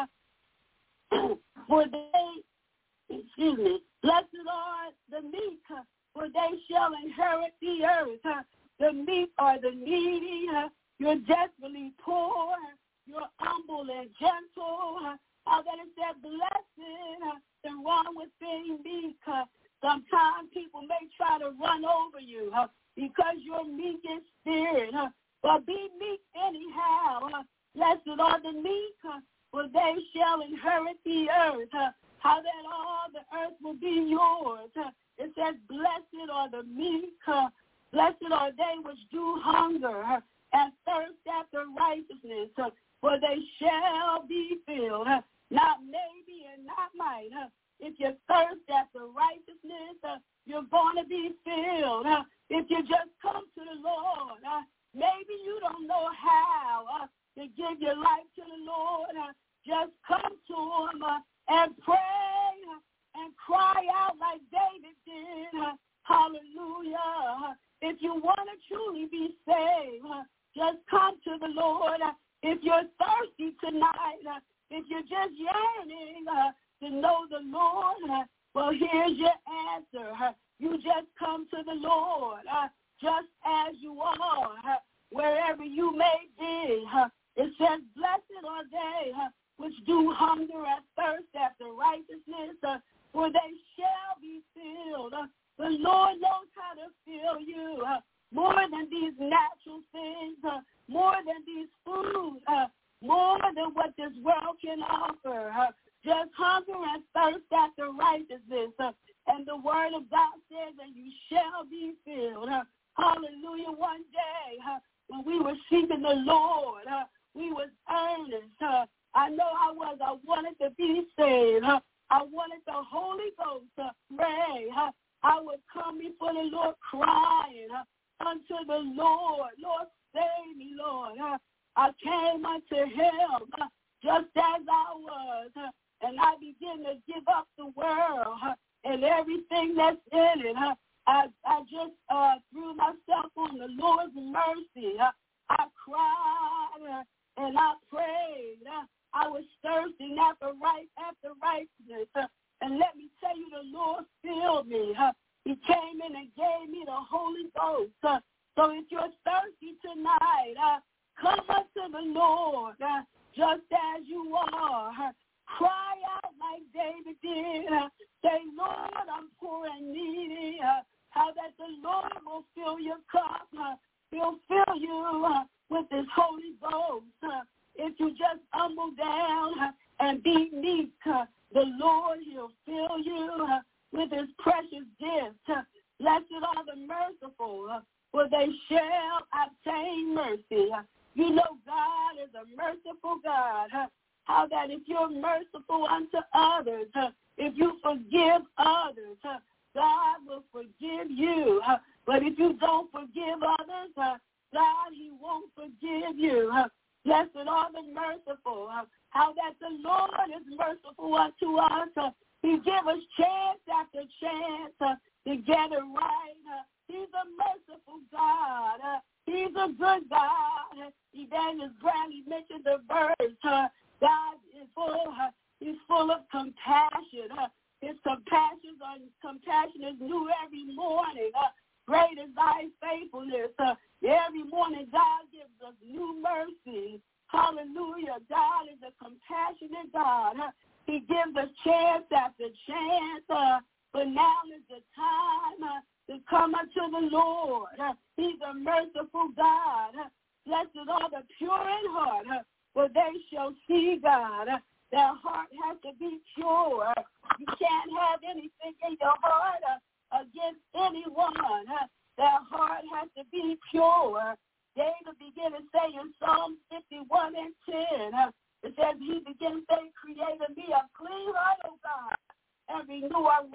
for they, excuse me, blessed are the meek, huh? for they shall inherit the earth. Huh? The meek are the needy. Huh? You're desperately poor. You're humble and gentle. Huh? How that it said, blessed huh? the one with being meek. Huh? Sometimes people may try to run over you huh? because you're meek in spirit. Huh? But be meek anyhow. Huh? Blessed are the meek, huh? for they shall inherit the earth. Huh? How that all the earth will be yours. Huh? It says, blessed are the meek. Huh? Blessed are they which do hunger huh? and thirst after righteousness, huh? for they shall be filled. Huh? Not maybe and not might. Huh? If you thirst after righteousness, uh, you're going to be filled. Uh, if you just come to the Lord, uh, maybe you don't know how uh, to give your life to the Lord. Uh, just come to him uh, and pray uh, and cry out like David did. Uh, hallelujah. Uh, if you want to truly be saved, uh, just come to the Lord. Uh, if you're thirsty tonight, uh, if you're just yearning, uh, to know the Lord, uh, well, here's your answer. Uh, you just come to the Lord uh, just as you are, uh, wherever you may be. Uh, it says, blessed are they uh, which do hunger and thirst after righteousness, uh, for they shall be filled. Uh, the Lord knows how to fill you uh, more than these natural things, uh, more than these foods, uh, more than what this world can offer. Uh, Just hunger and thirst after righteousness. Uh, and the word of God says that you shall be filled. Uh, hallelujah. One day uh, when we were seeking the Lord, uh, we was earnest. Uh, I know I was. I wanted to be saved. Uh, I wanted the Holy Ghost to pray. Uh, I would come before the Lord crying uh, unto the Lord. Lord, save me, Lord. Uh, I came unto him uh, just as I was. Uh, And I begin to give up the world huh, and everything that's in it. Huh. I, I just uh, threw myself on the Lord's mercy. Huh. I cried uh, and I prayed. Huh. I was thirsting after right after righteousness. Huh. And let me tell you, the Lord filled me. Huh. He came in and gave me the Holy Ghost. Huh. So if you're thirsty tonight, uh, come unto the Lord uh, just as you are. Huh. Cry out like David did. Uh, say, Lord, I'm poor and needy. Uh, how that the Lord will fill your cup. Uh, he'll fill you uh, with his Holy Ghost. Uh, if you just humble down uh, and be meek, uh, the Lord, he'll fill you uh, with his precious gifts. Uh, blessed are the merciful, uh, for they shall obtain mercy. Uh, you know God is a merciful God. Uh, How that if you're merciful unto others, uh, if you forgive others, uh, God will forgive you. Uh, but if you don't forgive others, uh, God, he won't forgive you. Uh, blessed are the merciful. Uh, how that the Lord is merciful unto us. Uh, he gives us chance after chance uh, to get it right. Uh, he's a merciful God. Uh, he's a good God. Uh, Evangelist Brantley mentioned the verse. Uh, God is full, uh, he's full of compassion. Uh, his compassion, uh, compassion is new every morning. Uh, great is thy faithfulness. Uh, every morning God gives us new mercy. Hallelujah. God is a compassionate God. Uh, he gives us chance after chance. Uh, but now is the time uh, to come unto the Lord. Uh, he's a merciful God. Uh, blessed are the pure in heart. Uh, For they shall see God. Their heart has to be pure. You can't have anything in your heart uh, against anyone. Their heart has to be pure. David began to say in Psalm fifty-one and ten, uh, it says he began to say, create in me a clean heart, O God, and renew a right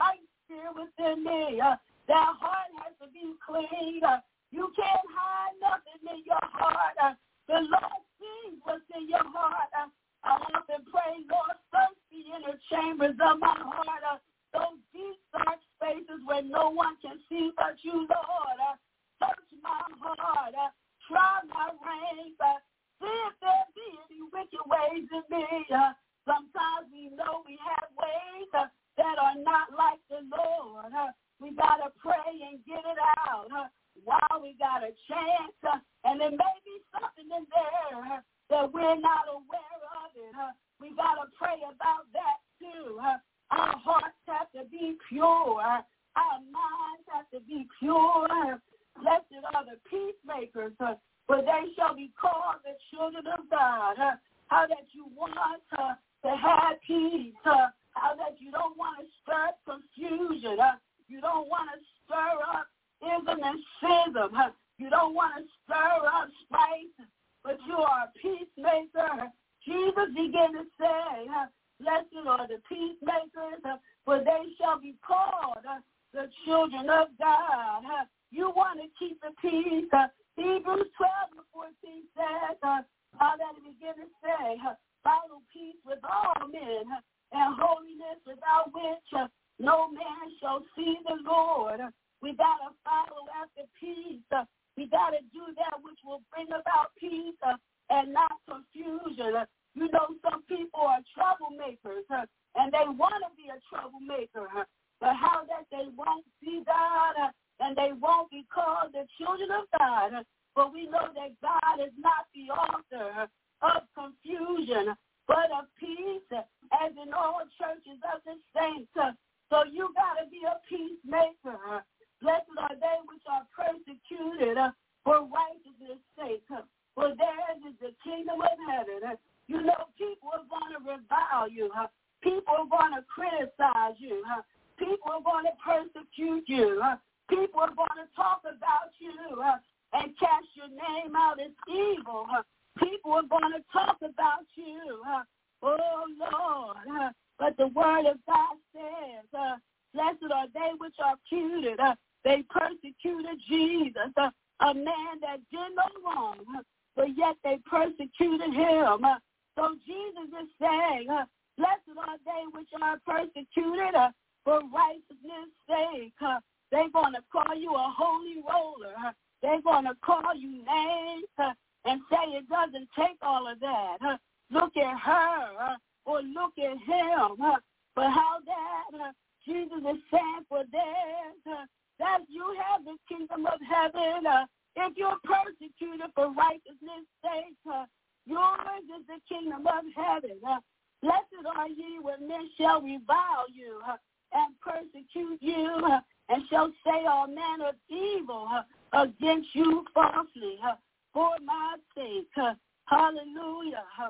spirit within me. Uh, that heart has to be clean. Uh, you can't hide nothing in your heart. Uh, the Lord sees what's in your heart. Uh, I often pray, Lord, search the inner chambers of my heart. Uh, those deep, dark spaces where no one can see but you, Lord. Uh, search my heart. Uh, try my reins. Uh, see if there be any wicked ways in me. Uh, sometimes we know we have ways uh, that are not like the Lord. Uh, we got to pray and get it out. Uh, while we got a chance, uh, and there may be something in there uh, that we're not aware of it. Uh, we got to pray about that too. Uh, our hearts have to be pure. Uh, our minds have to be pure. Uh, blessed are the peacemakers, uh, for they shall be called the children of God. Uh, how that you want uh, to have peace. Uh, how that you don't want to stir up confusion. Uh, you don't want to stir up ism and schism. Uh, you don't want to stir up strife, but you are a peacemaker. Jesus began to say, uh, blessed are the peacemakers, uh, for they shall be called uh, the children of God. Uh, you want to keep the peace. Uh, Hebrews twelve and fourteen says, uh, how that it began to say, uh, follow peace with all men uh, and holiness without which uh, no man shall see the Lord. Uh, we got to follow after peace. Uh, we got to do that which will bring about peace uh, and not confusion. Uh, you know, some people are troublemakers, uh, and they want to be a troublemaker, uh, but how that they won't see God uh, and they won't be called the children of God. Uh, but we know that God is not the author uh, of confusion, but of peace, uh, as in all churches of the saints. Uh, so you got to be a peacemaker. Uh, blessed are they which are persecuted uh, for righteousness' sake, uh, for theirs is the kingdom of heaven. Uh, you know, people are going to revile you. Uh, people are going to criticize you. Uh, people are going to persecute you. Uh, people are going to talk about you uh, and cast your name out as evil. Uh, people are going to talk about you. Uh, oh, Lord. Uh, but the word of God says, uh, blessed are they which are persecuted. Uh, they persecuted Jesus, uh, a man that did no wrong, uh, but yet they persecuted him. Uh, so Jesus is saying, uh, blessed are they which are persecuted uh, for righteousness' sake. Uh, they're going to call you a holy roller. Uh, they're going to call you names uh, and say it doesn't take all of that. Uh, look at her uh, or look at him. Uh, but how that uh, Jesus is saying for theirs, uh, that you have the kingdom of heaven. Uh, if you're persecuted for righteousness' sake, uh, yours is the kingdom of heaven. Uh, blessed are ye when men shall revile you uh, and persecute you uh, and shall say all manner of evil uh, against you falsely uh, for my sake. Uh, hallelujah. Uh,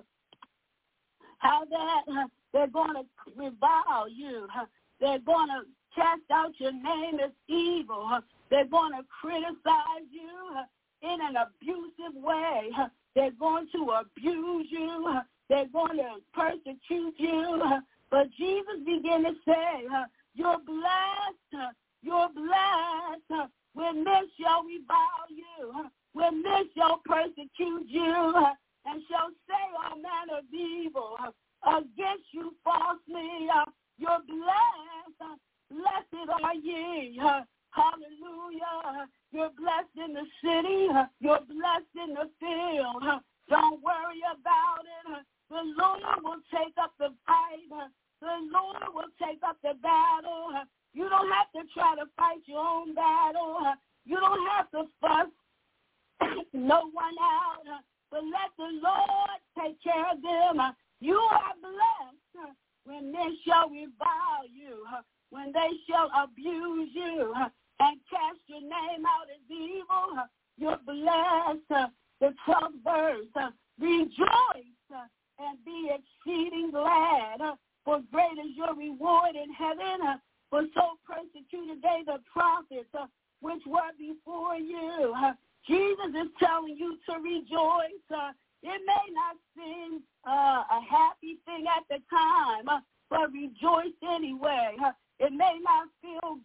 how that uh, they're going to revile you. Uh, they're going to cast out your name as evil. Uh, they're going to criticize you uh, in an abusive way. Uh, they're going to abuse you. Uh, they're going to persecute you. Uh, but Jesus began to say, uh, you're blessed. Uh, you're blessed uh, when men shall revile you, uh, when men shall persecute you, uh, and shall say all manner of evil uh, against you falsely. Uh, you're blessed. Uh, blessed are ye. Uh, hallelujah. You're blessed in the city. Uh, you're blessed in the field. Uh, don't worry about it. Uh, the Lord will take up the fight. Uh, the Lord will take up the battle. Uh, you don't have to try to fight your own battle. Uh, you don't have to fuss no one out. Uh, but let the Lord take care of them. Uh, you are blessed uh, when men shall revile you, uh, when they shall abuse you uh, and cast your name out as evil. Uh, you're blessed. Uh, the twelfth verse, uh, rejoice uh, and be exceeding glad, uh, for great is your reward in heaven. Uh, for so persecuted they the prophets uh, which were before you. Uh, Jesus is telling you to rejoice. Uh, it may not seem uh, a happy thing at the time, uh, but rejoice anyway. Uh, it may not feel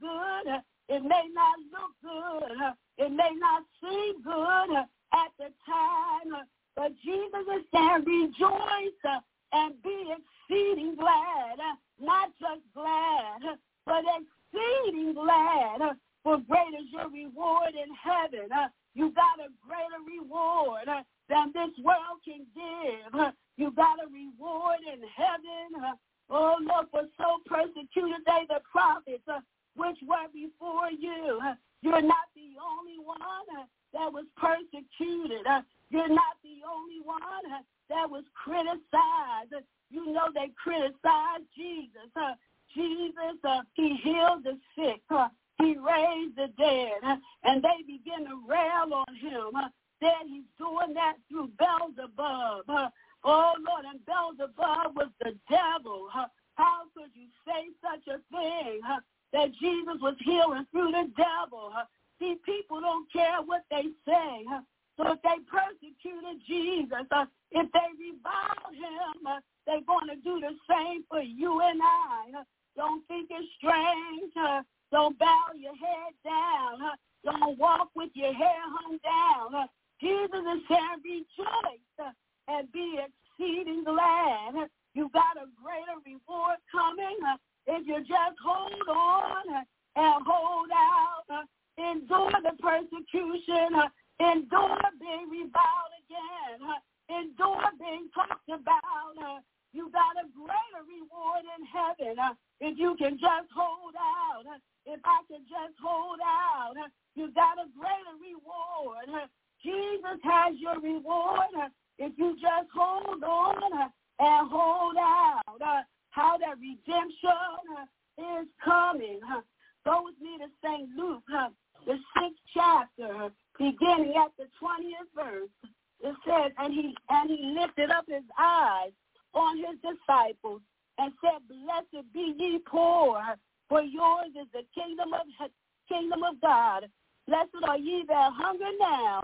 and rejoice uh, and be exceeding glad, uh, not just glad, uh, but exceeding glad, uh, for great is your reward in heaven. Uh, you got a greater reward uh, than this world can give. Uh, you got a reward in heaven. Uh, oh, Lord, for so persecuted they the prophets, uh, which were before you. Uh, you're not the only one uh, that was persecuted. Uh, you're not the only one uh, that was criticized. Uh, you know they criticized Jesus. Uh, Jesus, uh, he healed the sick. Uh, he raised the dead. Uh, and they begin to rail on him. Uh, that he's doing that through Beelzebub. Uh, oh, Lord, and Beelzebub was the devil. Uh, how could you say such a thing? Uh, that Jesus was healing through the devil. Uh, see, people don't care what they say. Uh, so if they persecuted Jesus, uh, if they reviled him, uh, they're going to do the same for you and I. Uh, don't think it's strange. Uh, don't bow your head down. Uh, don't walk with your hair hung down. Uh, Jesus is saying, rejoice uh, and be exceeding glad. Uh, you got a greater reward coming. Uh, if you just hold on uh, and hold out, uh, endure the persecution, uh, endure being reviled again, uh, endure being talked about. Uh, you got a greater reward in heaven uh, if you can just hold out. Uh, if I can just hold out, uh, you got a greater reward. Uh, Jesus has your reward uh, if you just hold on uh, and hold out. Uh, how that redemption uh, is coming. Uh, go with me to Saint Luke, uh, the sixth chapter, uh, beginning at the twentieth verse. It says, and he and he lifted up his eyes on his disciples and said, blessed be ye poor, for yours is the kingdom of kingdom of God. Blessed are ye that hunger now,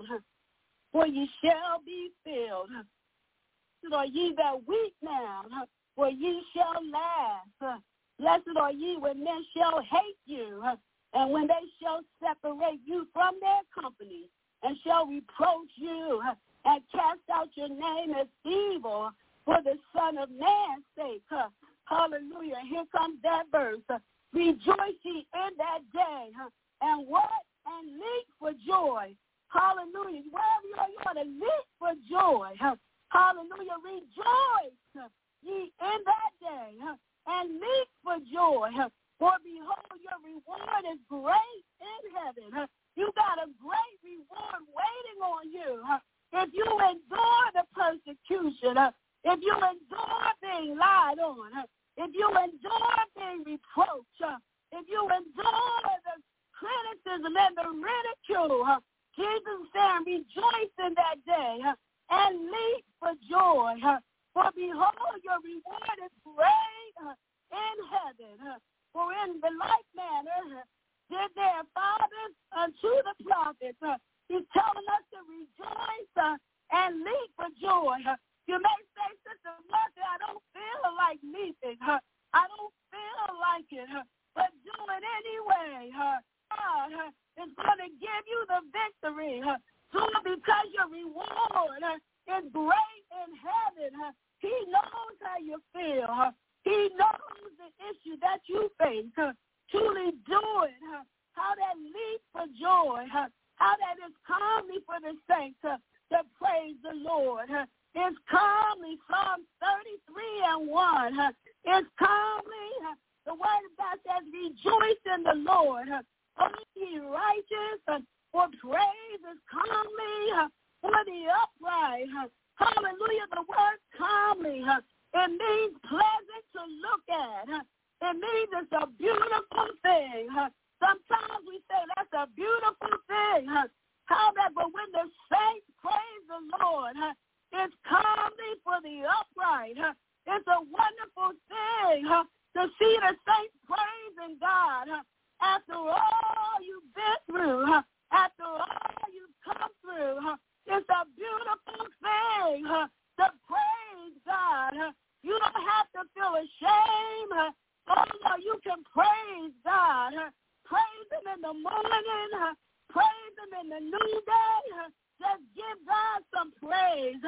for ye shall be filled. Blessed are ye that weep now, for ye shall laugh. Blessed are ye when men shall hate you, and when they shall separate you from their company, and shall reproach you, and cast out your name as evil for the Son of Man's sake. Hallelujah. Here comes that verse. Rejoice ye in that day, and what? And leap for joy. Hallelujah. Wherever you are, you ought to leap for joy. Hallelujah. Rejoice ye in that day, and leap for joy. For behold, your reward is great in heaven. You got a great reward waiting on you. If you endure the persecution, if you endure being lied on, if you endure being reproached, if you endure the criticism and the ridicule, Jesus said, rejoice in that day and leap for joy. For behold, your reward is great in heaven. For in the like manner did their fathers unto the prophets. He's telling us to rejoice and leap for joy. You may say, Sister Martha, I don't feel like leaping. I don't feel like it, but do it anyway. God is going to give you the victory. Do it because your reward is great in heaven. He knows how you feel. He knows the issue that you face. Truly do it. How that leap for joy. How that is calmly for the saints to praise the Lord. It's calmly, Psalm thirty-three and one. It's calmly, the word of God says, rejoice in the Lord. O ye righteous, for praise is calmly for the upright. Hallelujah, the word calmly. It means pleasant to look at. It means it's a beautiful thing. Sometimes we say that's a beautiful thing. How that, but when the saints praise the Lord, it's calmly for the upright. It's a wonderful thing to see the saints praising God. After all you've been through, after all you've come through, it's a beautiful thing to praise God. You don't have to feel ashamed. Oh, no, you can praise God. Praise him in the morning. Praise him in the noonday. Just give God some praise.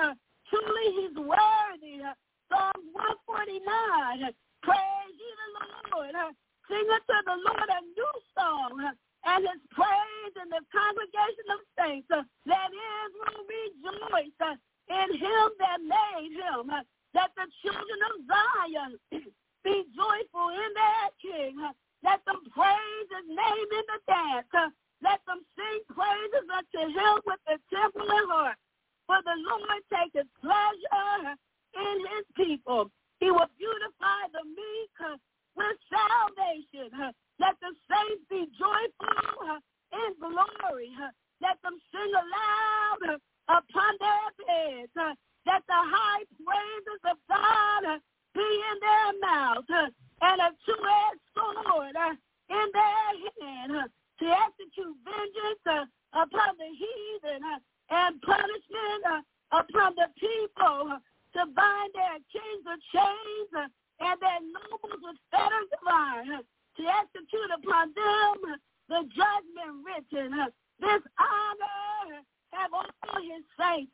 Truly he's worthy. Psalms one forty-nine. Praise ye the Lord. Sing unto the Lord a new song, and his praise in the congregation of saints. Let Israel rejoice in him that made him. Let the children of Zion be joyful in their king. Let them praise his name in the dance. Let them sing praises unto him with the temple and heart. For the Lord taketh pleasure in his people. He will beautify the meek with salvation. Let the saints be joyful in glory. Let them sing aloud upon their beds. Let the high praises of God be in their mouth, and a two-edged sword in their hand, to execute vengeance upon the heathen and punishment upon the people, to bind their kings with chains and their nobles with fetters of iron, to execute upon them the judgment written. This honor have all his saints.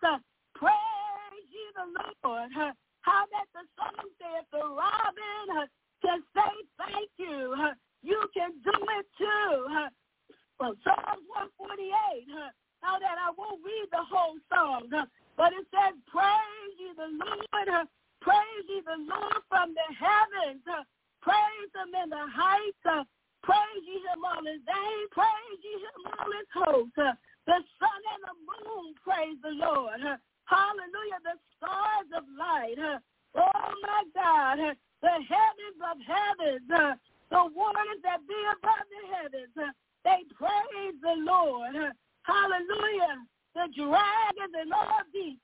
Praise ye the Lord. How that the song saith the robin to say thank you. You can do it too. Well, Psalms one forty-eight. Now that I won't read the whole song, but it says, praise ye the Lord. Praise ye the Lord from the heavens. Praise him in the heights. Praise ye him on his name. Praise ye him on his host. The sun and the moon praise the Lord. Hallelujah. The stars of light. Oh, my God. The heavens of heavens. The waters that be above the heavens. They praise the Lord. Hallelujah. The dragons and all beasts.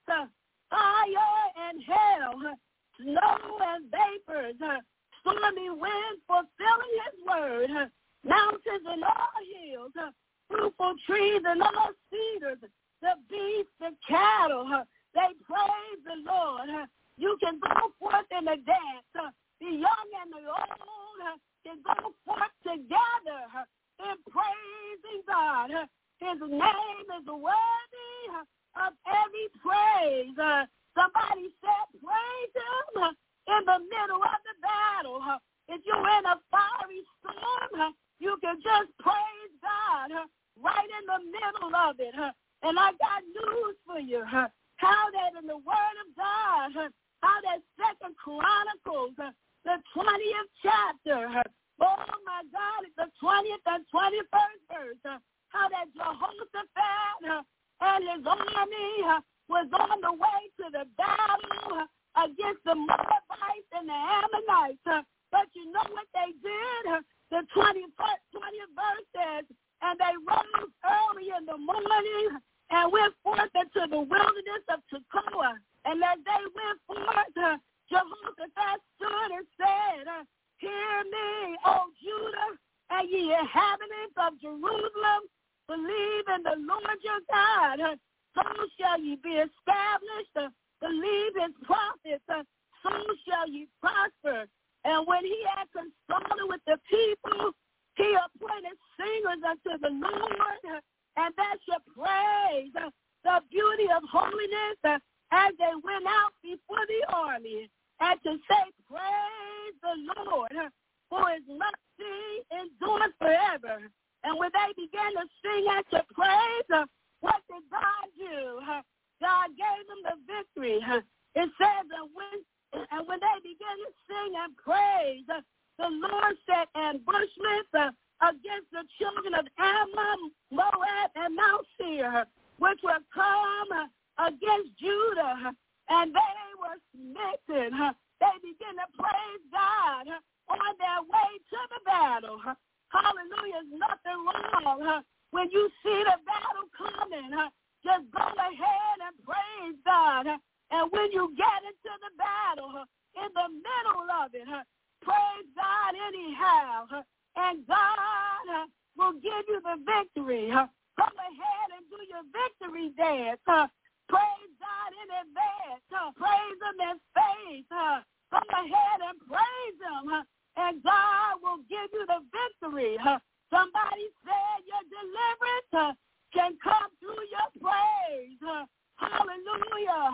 Fire and hell. Snow and vapors. Stormy wind fulfilling his word. Mountains and all hills. Fruitful trees and all cedars. The beasts, the cattle. They praise the Lord. You can go forth in the dance. The young and the old can go forth together in praising God. His name is worthy of every praise. Somebody said praise him in the middle of the battle. If you're in a fiery storm, you can just praise God right in the middle of it. And I got news for you. How that in the Word of God, how that Second Chronicles, the twentieth chapter, oh my God, it's the twentieth and twenty-first verse, how that Jehoshaphat and his army was on the way to the battle against the Moabites and the Ammonites. But you know what they did? The twentieth verse says, and they rose early in the morning and went forth into the wilderness of Tekoa. And as they went forth, Jehoshaphat stood and said, hear me, O Judah, and ye inhabitants of Jerusalem, believe in the Lord your God. So shall ye be established. Believe his prophets. So shall ye prosper. And when he had consulted with the people, he appointed singers unto the Lord, and that should praise the beauty of holiness as they went out before the army, and to say, praise the Lord, for his mercy endures forever. And when they began to sing and to praise, what did God do? God gave them the victory. It says, and when, and when they began to sing and praise, the Lord set ambushments against the children of Ammon, Moab, and Mount Seir, which will come against Judah, and they were smitten. They began to praise God on their way to the battle. Hallelujah. There's nothing wrong when you see the battle coming. Just go ahead and praise God. And when you get into the battle, in the middle of it, praise God anyhow. And God will give you the victory. Go ahead and do your victory dance. Praise God in advance. Praise him in faith. Go ahead and praise him. And God will give you the victory. Somebody said your deliverance can come through your praise. Hallelujah.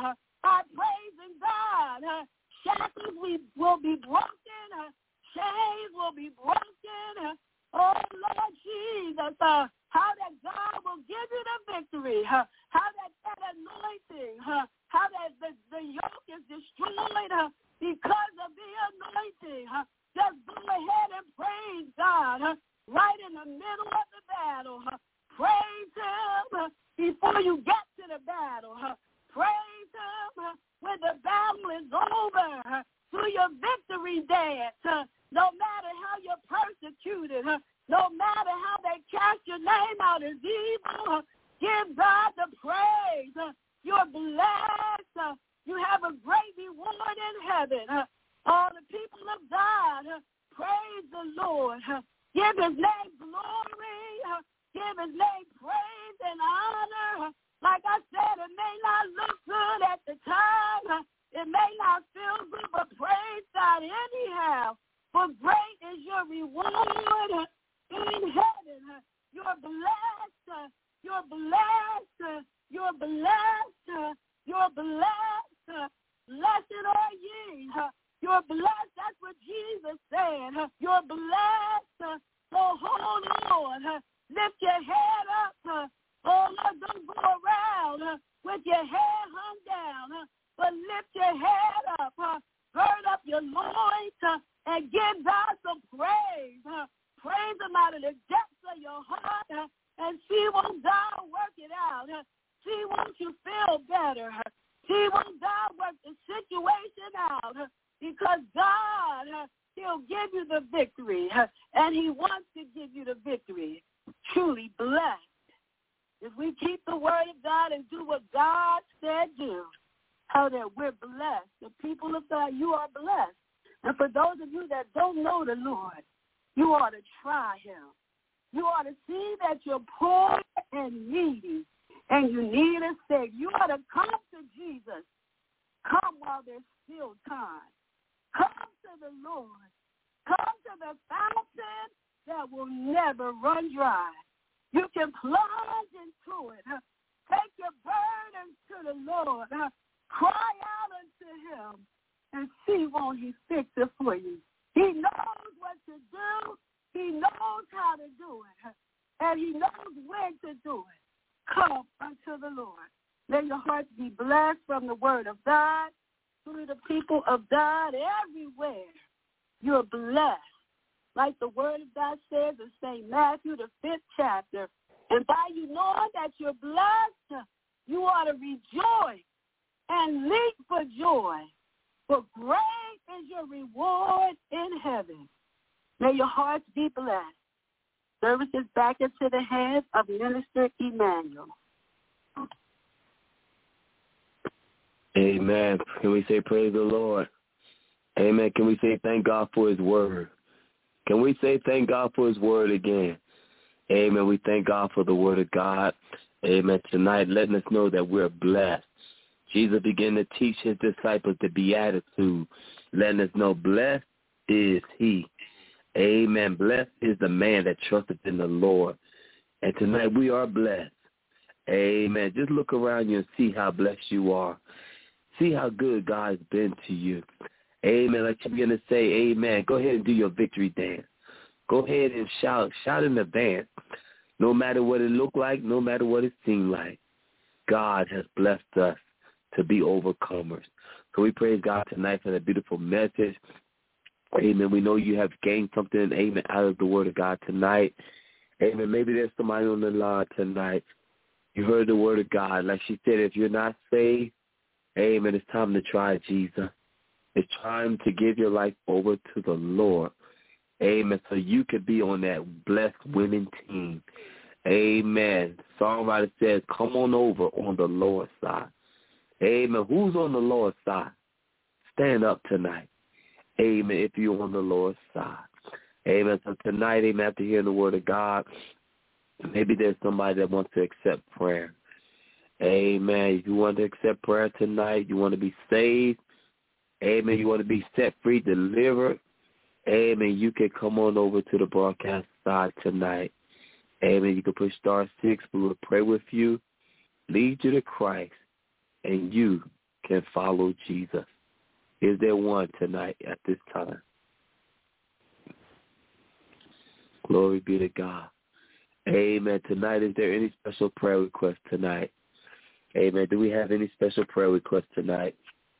our praising God. Uh, shackles we will be broken. Uh, chains will be broken. Uh, oh, Lord Jesus, uh, how that God will give you the victory. Uh, how that, that anointing, uh, how that the, the yoke is destroyed uh, because of the anointing. Uh, just go ahead and praise God uh, right in the middle of the battle. Uh, praise him uh, before you get to the battle. Uh, praise him uh, when the battle is over. Uh, do your victory dance. Uh, no matter how you're persecuted, uh, no matter how they cast your name out as evil, uh, give God the praise. Uh, you're blessed. Uh, you have a great reward in heaven. Uh, all the people of God, uh, praise the Lord. Uh, give his name glory. Uh, give his name praise and honor. Uh, like I said, it may not look good at the time. Uh, it may not feel good, but praise God anyhow. For great is your reward uh, in heaven. Uh, you're blessed. Uh, you're blessed. Uh, you're blessed. Uh, you're blessed. Uh, blessed are ye. Uh, You're blessed. That's what Jesus said. You're blessed. So hold on. Lift your head up. Oh, Lord, don't go around with your head hung down. But lift your head up. Gird up your loins and give God some praise. Praise him out of the depths of your heart and see won't God work it out. See won't you feel better. See won't God work the situation out. Because God, uh, he'll give you the victory, uh, and he wants to give you the victory. Truly blessed. If we keep the word of God and do what God said do, how that we're blessed. The people of God, you are blessed. And for those of you that don't know the Lord, you ought to try him. You ought to see that you're poor and needy, and you need a Savior. You ought to come to Jesus. Come while there's still time. Come to the Lord. Come to the fountain that will never run dry. You can plunge into it. Take your burdens to the Lord. Cry out unto him and see won't he fix it for you. He knows what to do. He knows how to do it. And he knows when to do it. Come unto the Lord. May your hearts be blessed from the word of God. To the people of God everywhere, you're blessed. Like the word of God says in Saint Matthew, the fifth chapter. And by you knowing that you're blessed, you ought to rejoice and leap for joy. For great is your reward in heaven. May your hearts be blessed. Service is back into the hands of Minister Emmanuel. Amen. Can we say praise the Lord? Amen. Can we say thank God for his word? Can we say thank God for his word again? Amen. We thank God for the word of God. Amen. Tonight, letting us know that we're blessed. Jesus began to teach his disciples the beatitude, letting us know blessed is he. Amen. Blessed is the man that trusteth in the Lord. And tonight we are blessed. Amen. Just look around you and see how blessed you are. See how good God has been to you. Amen. Like you begin to say, amen. Go ahead and do your victory dance. Go ahead and shout. Shout in advance. No matter what it looked like, no matter what it seemed like, God has blessed us to be overcomers. So we praise God tonight for that beautiful message. Amen. We know you have gained something, amen, out of the word of God tonight. Amen. Maybe there's somebody on the line tonight. You heard the word of God. Like she said, if you're not saved, amen, it's time to try Jesus. It's time to give your life over to the Lord. Amen. So you could be on that blessed winning team. Amen. Songwriter says, come on over on the Lord's side. Amen. Who's on the Lord's side? Stand up tonight. Amen. If you're on the Lord's side. Amen. So tonight, amen, after hearing the word of God, maybe there's somebody that wants to accept prayer. Amen. If you want to accept prayer tonight, you want to be saved. Amen. You want to be set free, delivered. Amen. You can come on over to the broadcast side tonight. Amen. You can push star six. We will pray with you, lead you to Christ, and you can follow Jesus? Is there one tonight at this time? Glory be to God. Amen. Tonight, is there any special prayer request tonight? Amen. Do we have any special prayer requests tonight?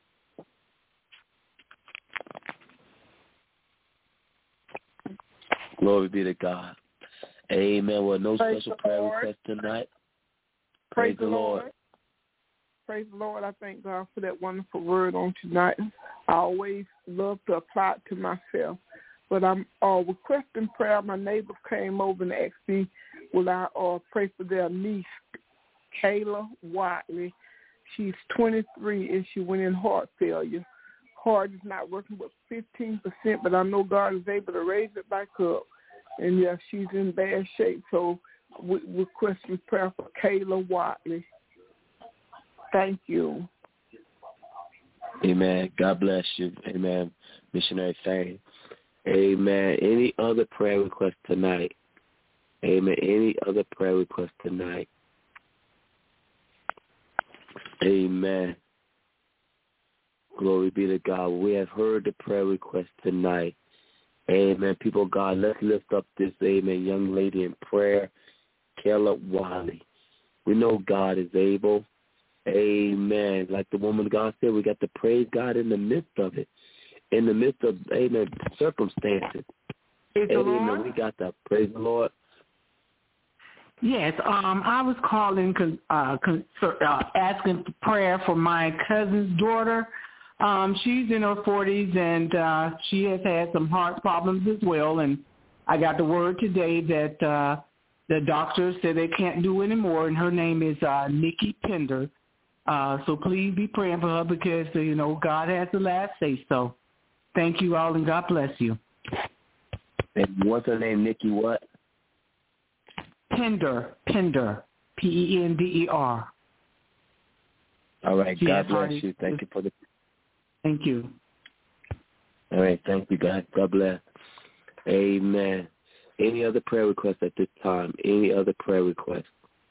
Glory be to God. Amen. Well, no Praise special prayer Lord. requests tonight. Praise, Praise the Lord. Lord. Praise the Lord. I thank God for that wonderful word on tonight. I always love to apply it to myself. But I'm uh, requesting prayer. My neighbor came over and asked me, will I uh, pray for their niece, Kayla Watley. She's twenty-three, and she went in heart failure. Heart is not working but fifteen percent, but I know God is able to raise it back up. And, yeah, she's in bad shape. So we requesting prayer for Kayla Watley. Thank you. Amen. God bless you. Amen. Missionary Fame. Amen. Any other prayer request tonight? Amen. Any other prayer request tonight? Amen. Glory be to God. We have heard the prayer request tonight. Amen. People of God, let's lift up this, amen, young lady in prayer, Kayla Watley. We know God is able. Amen. Like the woman of God said, we got to praise God in the midst of it. In the midst of, amen, circumstances. Praise the Amen. Lord. We got to praise the Lord. Yes, um, I was calling, con- uh, con- uh, asking for prayer for my cousin's daughter. Um, she's in her forties, and uh, she has had some heart problems as well. And I got the word today that uh, the doctors said they can't do anymore, and her name is uh, Nikki Pender. Uh, so please be praying for her because, uh, you know, God has the last say so. Thank you all, and God bless you. And what's her name, Nikki what? Pender, Pender, P E N D E R. All right, She God has bless heart you. Thank you for the... Thank you. All right, thank you, God. God bless. Amen. Any other prayer requests at this time? Any other prayer requests?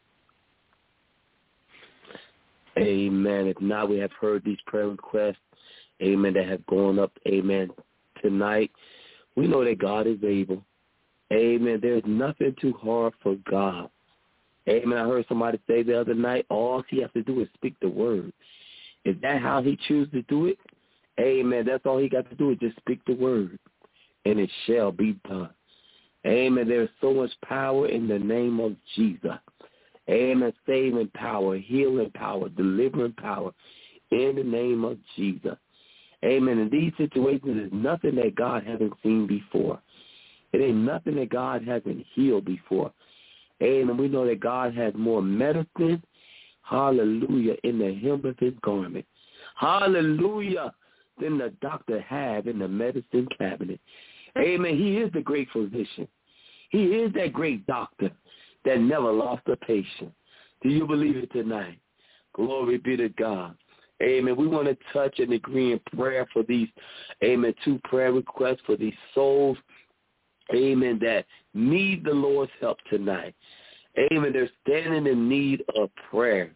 Amen. If not, we have heard these prayer requests, amen, that have gone up, amen, tonight. We know that God is able. Amen. There's nothing too hard for God. Amen. I heard somebody say the other night, all he has to do is speak the word. Is that how he chooses to do it? Amen. That's all he got to do is just speak the word, and it shall be done. Amen. There's so much power in the name of Jesus. Amen. Saving power, healing power, delivering power in the name of Jesus. Amen. In these situations, there's nothing that God hasn't seen before. It ain't nothing that God hasn't healed before. Amen. We know that God has more medicine, hallelujah, in the hem of his garment. Hallelujah, than the doctor have in the medicine cabinet. Amen. He is the great physician. He is that great doctor that never lost a patient. Do you believe it tonight? Glory be to God. Amen. We want to touch and agree in prayer for these, amen, two prayer requests for these souls, amen, that need the Lord's help tonight. Amen. They're standing in need of prayer.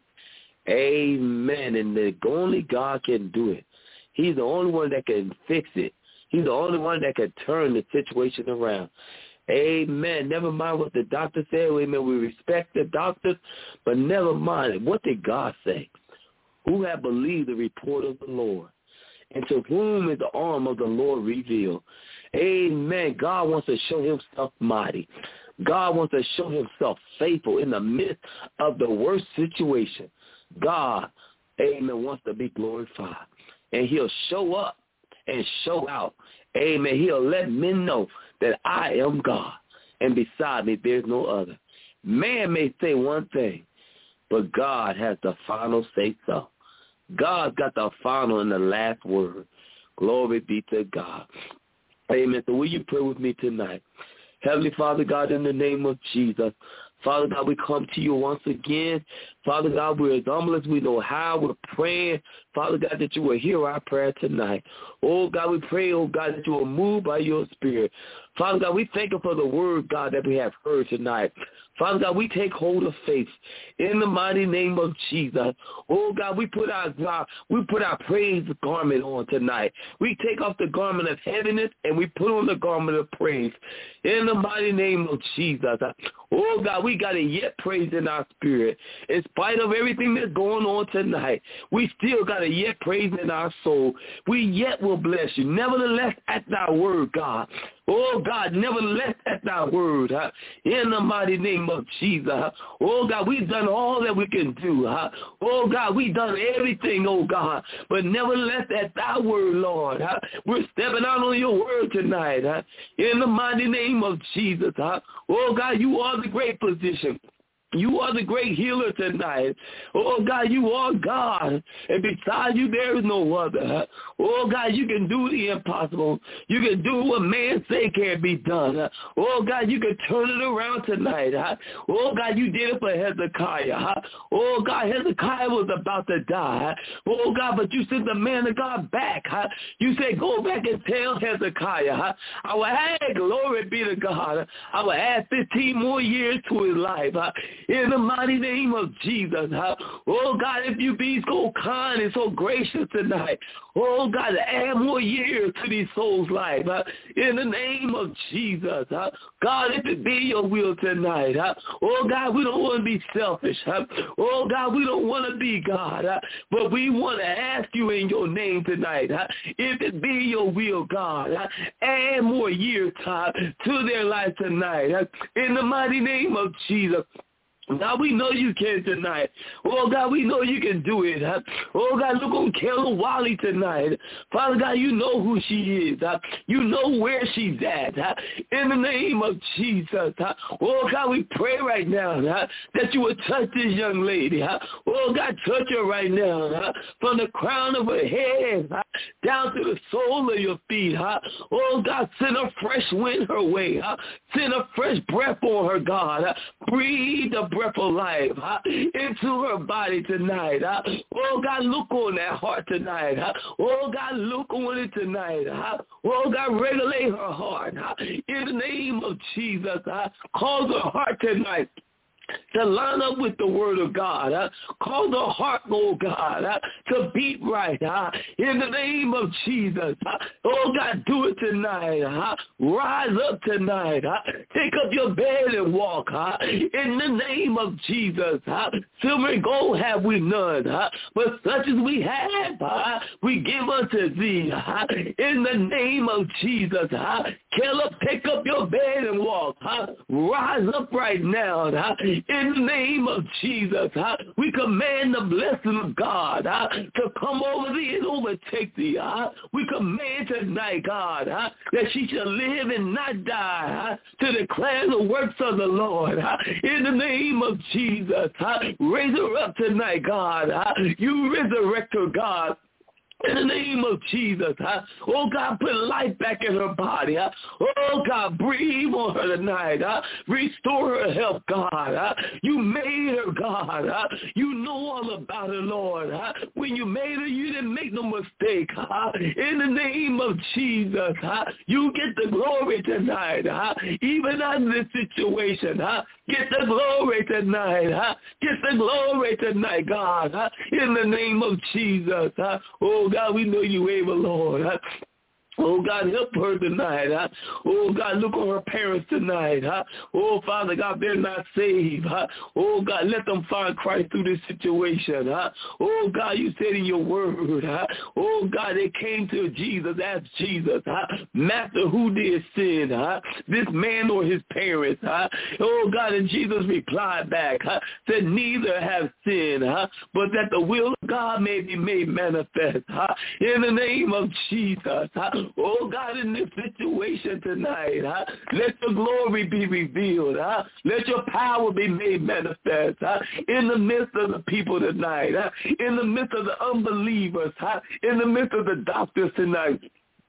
Amen. And the only God can do it. He's the only one that can fix it. He's the only one that can turn the situation around. Amen. Never mind what the doctor said. Amen. We respect the doctors, but never mind. What did God say? Who have believed the report of the Lord? And to whom is the arm of the Lord revealed? Amen. God wants to show himself mighty. God wants to show himself faithful in the midst of the worst situation. God, amen, wants to be glorified. And he'll show up and show out. Amen. He'll let men know that I am God, and beside me there's no other. Man may say one thing, but God has the final say-so. God's got the final and the last word. Glory be to God. Amen. So will you pray with me tonight? Heavenly Father God, in the name of Jesus, Father God, we come to you once again. Father God, we're as humble as we know how. We're praying, Father God, that you will hear our prayer tonight. Oh, God, we pray, oh, God, that you will move by your spirit. Father God, we thank you for the word, God, that we have heard tonight. Father God, we take hold of faith in the mighty name of Jesus. Oh, God, we put our God, we put our praise garment on tonight. We take off the garment of heaviness and we put on the garment of praise in the mighty name of Jesus. Oh, God, we got a yet praise in our spirit. In spite of everything that's going on tonight, we still got a yet praise in our soul. We yet will bless you. Nevertheless, at thy word, God. Oh, God, nevertheless at thy word, huh? In the mighty name of Jesus. Huh? Oh, God, we've done all that we can do. Huh? Oh, God, we've done everything, oh, God. But nevertheless at thy word, Lord. Huh? We're stepping out on your word tonight. Huh? In the mighty name of Jesus. Huh? Oh, God, you are the great physician. You are the great healer tonight. Oh, God, you are God. And beside you, there is no other. Oh, God, you can do the impossible. You can do what man say can't be done. Oh, God, you can turn it around tonight. Oh, God, you did it for Hezekiah. Oh, God, Hezekiah was about to die. Oh, God, but you sent the man of God back. You said, go back and tell Hezekiah. I will add, glory be to God. I will add fifteen more years to his life. In the mighty name of Jesus. Oh, God, if you be so kind and so gracious tonight. Oh, God, add more years to these souls' life. In the name of Jesus. God, if it be your will tonight. Oh, God, we don't want to be selfish. Oh, God, we don't want to be God. But we want to ask you in your name tonight. If it be your will, God, add more years, God, to their life tonight. In the mighty name of Jesus. God, we know you can tonight. Oh, God, we know you can do it. Huh? Oh, God, look on Kayla Wally tonight. Father God, you know who she is. Huh? You know where she's at. Huh? In the name of Jesus. Huh? Oh, God, we pray right now huh? that you would touch this young lady. Huh? Oh, God, touch her right now. Huh? From the crown of her head huh? down to the sole of your feet. Huh? Oh, God, send a fresh wind her way. Huh? Send a fresh breath on her, God. Huh? Breathe the breath of life huh, into her body tonight. Huh? Oh, God, look on that heart tonight. Huh? Oh, God, look on it tonight. Huh? Oh, God, regulate her heart. Huh? In the name of Jesus, huh? Cause her heart tonight to line up with the word of God. Uh, cause the heart, oh God, uh, to beat right. Uh, in the name of Jesus. Uh, oh God, do it tonight. Uh, rise up tonight. Uh, take up your bed and walk. Uh, in the name of Jesus. Uh, silver and gold have we none. Uh, but such as we have, uh, we give unto thee. Uh, in the name of Jesus. Uh, Caleb, take up your bed and walk. Uh, rise up right now. Uh, in the name of Jesus, huh? We command the blessing of God huh? to come over thee and overtake thee. Huh? We command tonight, God, huh? that she shall live and not die huh? to declare the works of the Lord. Huh? In the name of Jesus, huh? Raise her up tonight, God. Huh? You resurrect her, God. In the name of Jesus, huh? Oh, God, put life back in her body. Huh? Oh, God, breathe on her tonight. Huh? Restore her health, God. Huh? You made her, God. Huh? You know all about her, Lord. Huh? When you made her, you didn't make no mistake. Huh? In the name of Jesus, huh? You get the glory tonight. Huh? Even in this situation, huh? Get the glory tonight. Huh? Get the glory tonight, God. Huh? In the name of Jesus. Huh? Oh, God, we know you able, Lord. Huh? Oh, God, help her tonight. Huh? Oh, God, look on her parents tonight. Huh? Oh, Father God, they're not saved. Huh? Oh, God, let them find Christ through this situation. Huh? Oh, God, you said in your word. Huh? Oh, God, they came to Jesus, asked Jesus, huh? Master, who did sin? Huh? This man or his parents? Huh? Oh, God, and Jesus replied back, huh? Said, neither have sinned, huh? but that the will of God may be made manifest. Huh? In the name of Jesus. Huh? Oh, God, in this situation tonight, huh? Let your glory be revealed. Huh? Let your power be made manifest huh? in the midst of the people tonight, huh? in the midst of the unbelievers, huh? in the midst of the doctors tonight.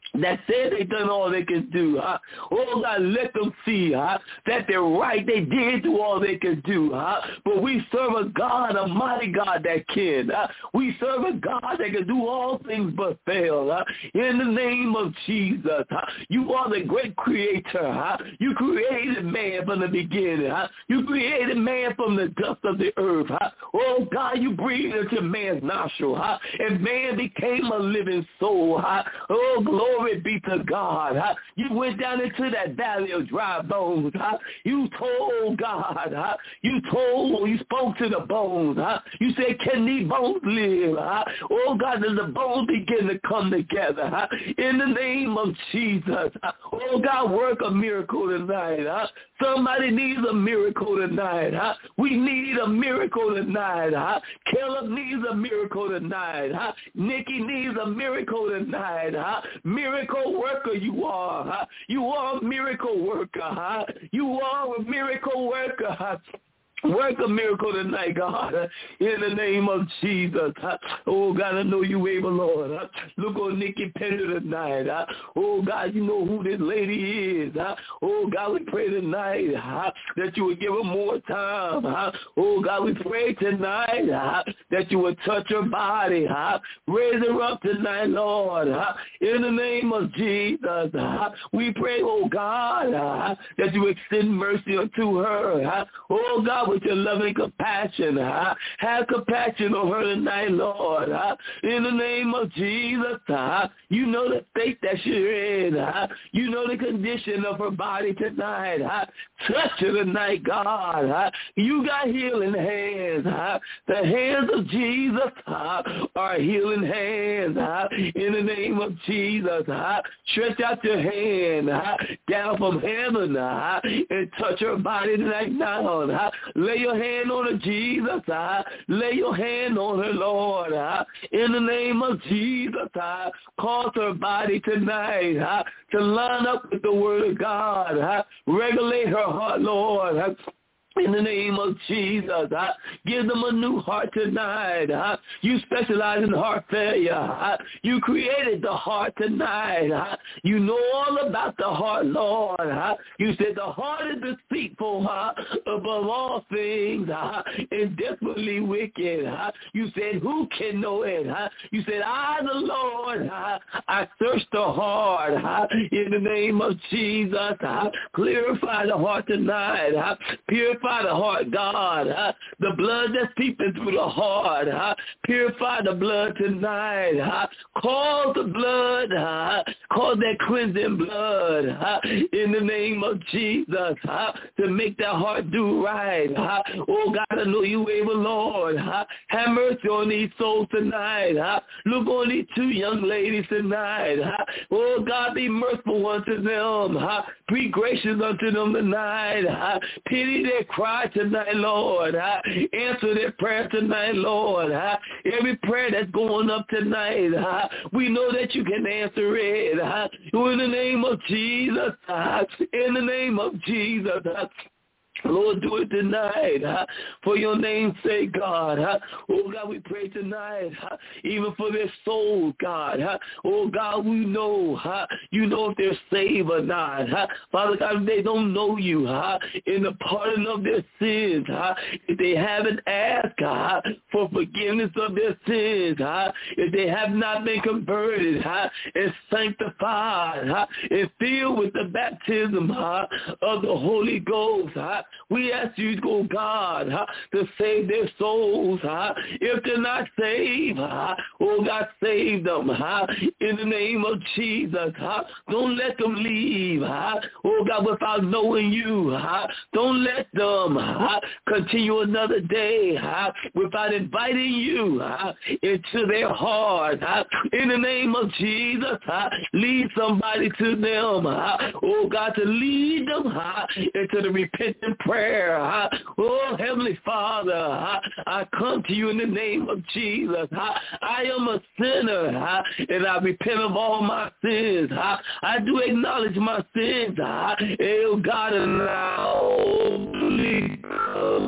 that said they done all they can do. Huh? Oh, God, let them see huh, that they're right. They did do all they can do. Huh? But we serve a God, a mighty God that can. Huh? We serve a God that can do all things but fail. Huh? In the name of Jesus, huh? You are the great creator. Huh? You created man from the beginning. Huh? You created man from the dust of the earth. Huh? Oh, God, you breathed into man's nostril. Huh? And man became a living soul. Huh? Oh, glory be to God. Huh? You went down into that valley of dry bones. Huh? You told God. Huh? You told, you spoke to the bones. Huh? You said, can these bones live? Huh? Oh, God, does the bones begin to come together? Huh? In the name of Jesus. Huh? Oh, God, work a miracle tonight. Huh? Somebody needs a miracle tonight. Huh? We need a miracle tonight. Huh? Caleb needs a miracle tonight. Huh? Nikki needs a miracle tonight. Huh? Miracle worker you are. Huh? You are a miracle worker. Huh? You are a miracle worker. Huh? Work a miracle tonight, God, in the name of Jesus. Oh, God, I know you able, Lord. Look on Nikki Pender tonight. Oh, God, you know who this lady is. Oh, God, we pray tonight that you would give her more time. Oh, God, we pray tonight that you would touch her body. Raise her up tonight, Lord, in the name of Jesus. We pray, oh, God, that you extend mercy unto her. Oh, God, with your loving compassion. Huh? Have compassion on her tonight, Lord. Huh? In the name of Jesus, huh? You know the state that she's in. Huh? You know the condition of her body tonight. Huh? Touch her tonight, God. Huh? You got healing hands. Huh? The hands of Jesus huh? are healing hands. Huh? In the name of Jesus, huh? Stretch out your hand huh? down from heaven huh? and touch her body tonight now. Huh? Lay your hand on her, Jesus. Uh, lay your hand on her, Lord. Uh, in the name of Jesus, uh, cause her body tonight uh, to line up with the word of God. Uh, regulate her heart, Lord. Uh, In the name of Jesus, uh, give them a new heart tonight. Uh, you specialize in heart failure. Uh, you created the heart tonight. Uh, you know all about the heart, Lord. Uh, you said the heart is deceitful uh, above all things uh, and desperately wicked. Uh, you said, who can know it? Uh, you said, I, the Lord, uh, I search the heart. Uh, in the name of Jesus, uh, clarify the heart tonight. Uh, purify the heart, God. Huh? The blood that's seeping through the heart. Huh? Purify the blood tonight. Huh? Call the blood. Huh? Call that cleansing blood. Huh? In the name of Jesus. Huh? To make that heart do right. Huh? Oh, God, I know you able, Lord. Huh? Have mercy on these souls tonight. Huh? Look on these two young ladies tonight. Huh? Oh, God, be merciful unto them. Huh? Be gracious unto them tonight. Huh? Pity their cry tonight, Lord. Uh, answer their prayer tonight, Lord. Uh, every prayer that's going up tonight, uh, we know that you can answer it. Uh, in the name of Jesus. Uh, in the name of Jesus. Uh, Lord, do it tonight, huh? For your name's sake, God. Huh? Oh, God, we pray tonight, huh? Even for their souls, God. Huh? Oh, God, we know, huh? You know if they're saved or not. Huh? Father God, if they don't know you, huh? In the pardon of their sins, huh? If they haven't asked, huh? For forgiveness of their sins, huh? If they have not been converted, huh? And sanctified, huh? And filled with the baptism, huh? Of the Holy Ghost, huh? We ask you, oh God, huh, to save their souls. Huh? If they're not saved, huh, oh God, save them. Huh? In the name of Jesus, huh? Don't let them leave. Huh? Oh God, without knowing you. Huh? Don't let them huh, continue another day huh, without inviting you huh, into their heart. Huh? In the name of Jesus, huh, lead somebody to them. Huh? Oh God, to lead them huh, into the repentant prayer. Huh? Oh, Heavenly Father, huh? I come to you in the name of Jesus. Huh? I am a sinner, huh? And I repent of all my sins. Huh? I do acknowledge my sins. Huh? Oh, God, and now, please,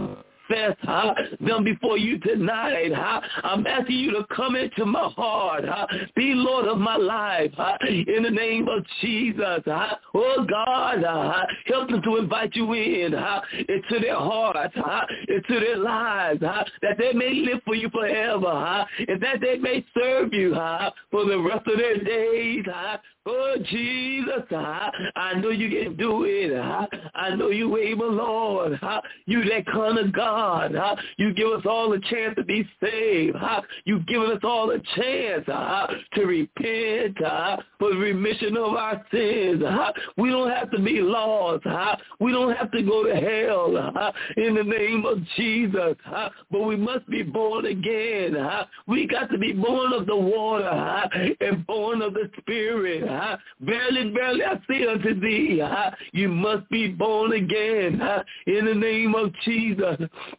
confess huh, them before you tonight. Huh? I'm asking you to come into my heart. Huh? Be Lord of my life. Huh? In the name of Jesus. Huh? Oh, God, huh? help them to invite you in huh? into their hearts, huh? into their lives, huh? that they may live for you forever, huh? and that they may serve you huh? for the rest of their days. Huh? Oh, Jesus, huh? I know you can do it. Huh? I know you able, Lord. Huh? You that kind of God. Huh? You give us all a chance to be saved. Huh? You've given us all a chance huh? to repent huh? for the remission of our sins. Huh? We don't have to be lost. Huh? We don't have to go to hell huh? in the name of Jesus. Huh? But we must be born again. Huh? We got to be born of the water huh? and born of the Spirit. Huh? Verily, verily, I say unto thee, huh? you must be born again huh? in the name of Jesus.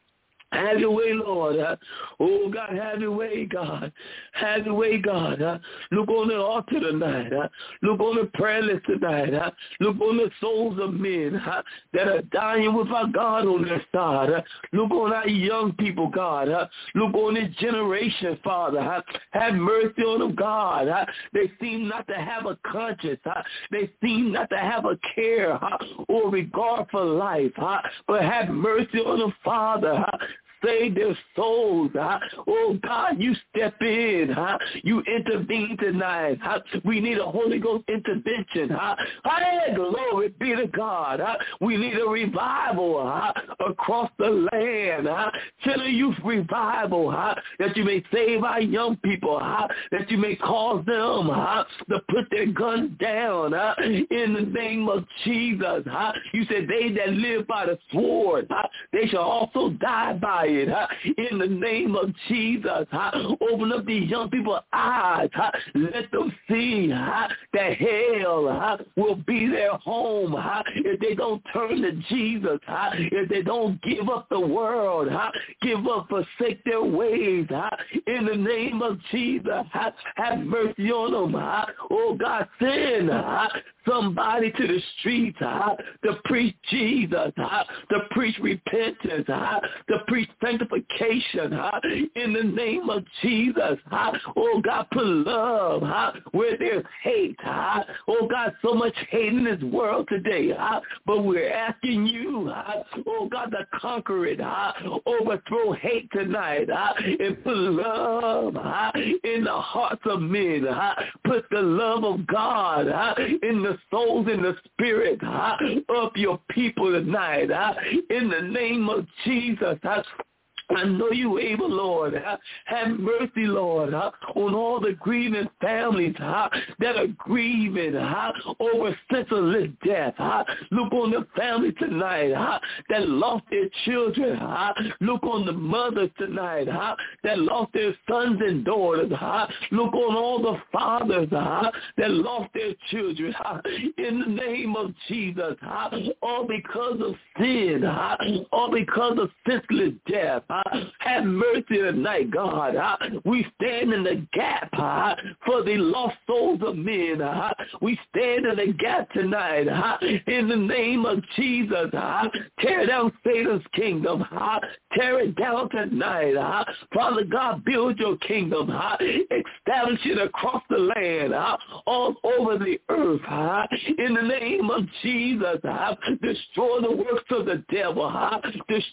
Have your way, Lord. Huh? Oh, God, have your way, God. Have your way, God. Huh? Look on the altar tonight. Huh? Look on the prayer list tonight. Huh? Look on the souls of men huh? that are dying without God on their side. Huh? Look on our young people, God. Huh? Look on this generation, Father. Huh? Have mercy on them, God. Huh? They seem not to have a conscience. Huh? They seem not to have a care huh? or regard for life. Huh? But have mercy on them, Father. Huh? Save their souls. Huh? Oh, God, you step in. Huh? You intervene tonight. Huh? We need a Holy Ghost intervention. Huh? Hey, glory be to God. Huh? We need a revival huh? across the land. Huh? Send a youth revival huh? that you may save our young people, huh? that you may cause them huh? to put their guns down huh? in the name of Jesus. Huh? You said they that live by the sword, huh? they shall also die by it. Huh? In the name of Jesus, huh? Open up these young people's eyes. Huh? Let them see huh? that hell huh? will be their home huh? if they don't turn to Jesus, huh? if they don't give up the world, huh? give up, forsake their ways. Huh? In the name of Jesus, huh? have mercy on them. Huh? Oh, God, send huh? somebody to the streets huh? to preach Jesus, huh? to preach repentance, huh? to preach sanctification huh? in the name of Jesus. Huh? Oh, God, put love huh? where there's hate. Huh? Oh, God, so much hate in this world today. Huh? But we're asking you, huh? oh, God, to conquer it. Huh? Overthrow hate tonight huh? and put love huh? in the hearts of men. Huh? Put the love of God huh? in the souls and the spirit huh? of your people tonight. Huh? In the name of Jesus. Huh? I know you able, Lord. Huh? Have mercy, Lord, huh? on all the grieving families huh? that are grieving huh? over senseless death. Huh? Look on the family tonight huh? that lost their children. Huh? Look on the mothers tonight huh? that lost their sons and daughters. Huh? Look on all the fathers huh? that lost their children. Huh? In the name of Jesus, huh? all because of sin, huh? all because of senseless death. Huh? Have mercy tonight, God. Huh? We stand in the gap huh? for the lost souls of men. Huh? We stand in the gap tonight huh? in the name of Jesus. Huh? Tear down Satan's kingdom. Huh? Tear it down tonight. Huh? Father God, build your kingdom. Huh? Establish it across the land, huh? all over the earth. Huh? In the name of Jesus, huh? Destroy the works of the devil. Huh?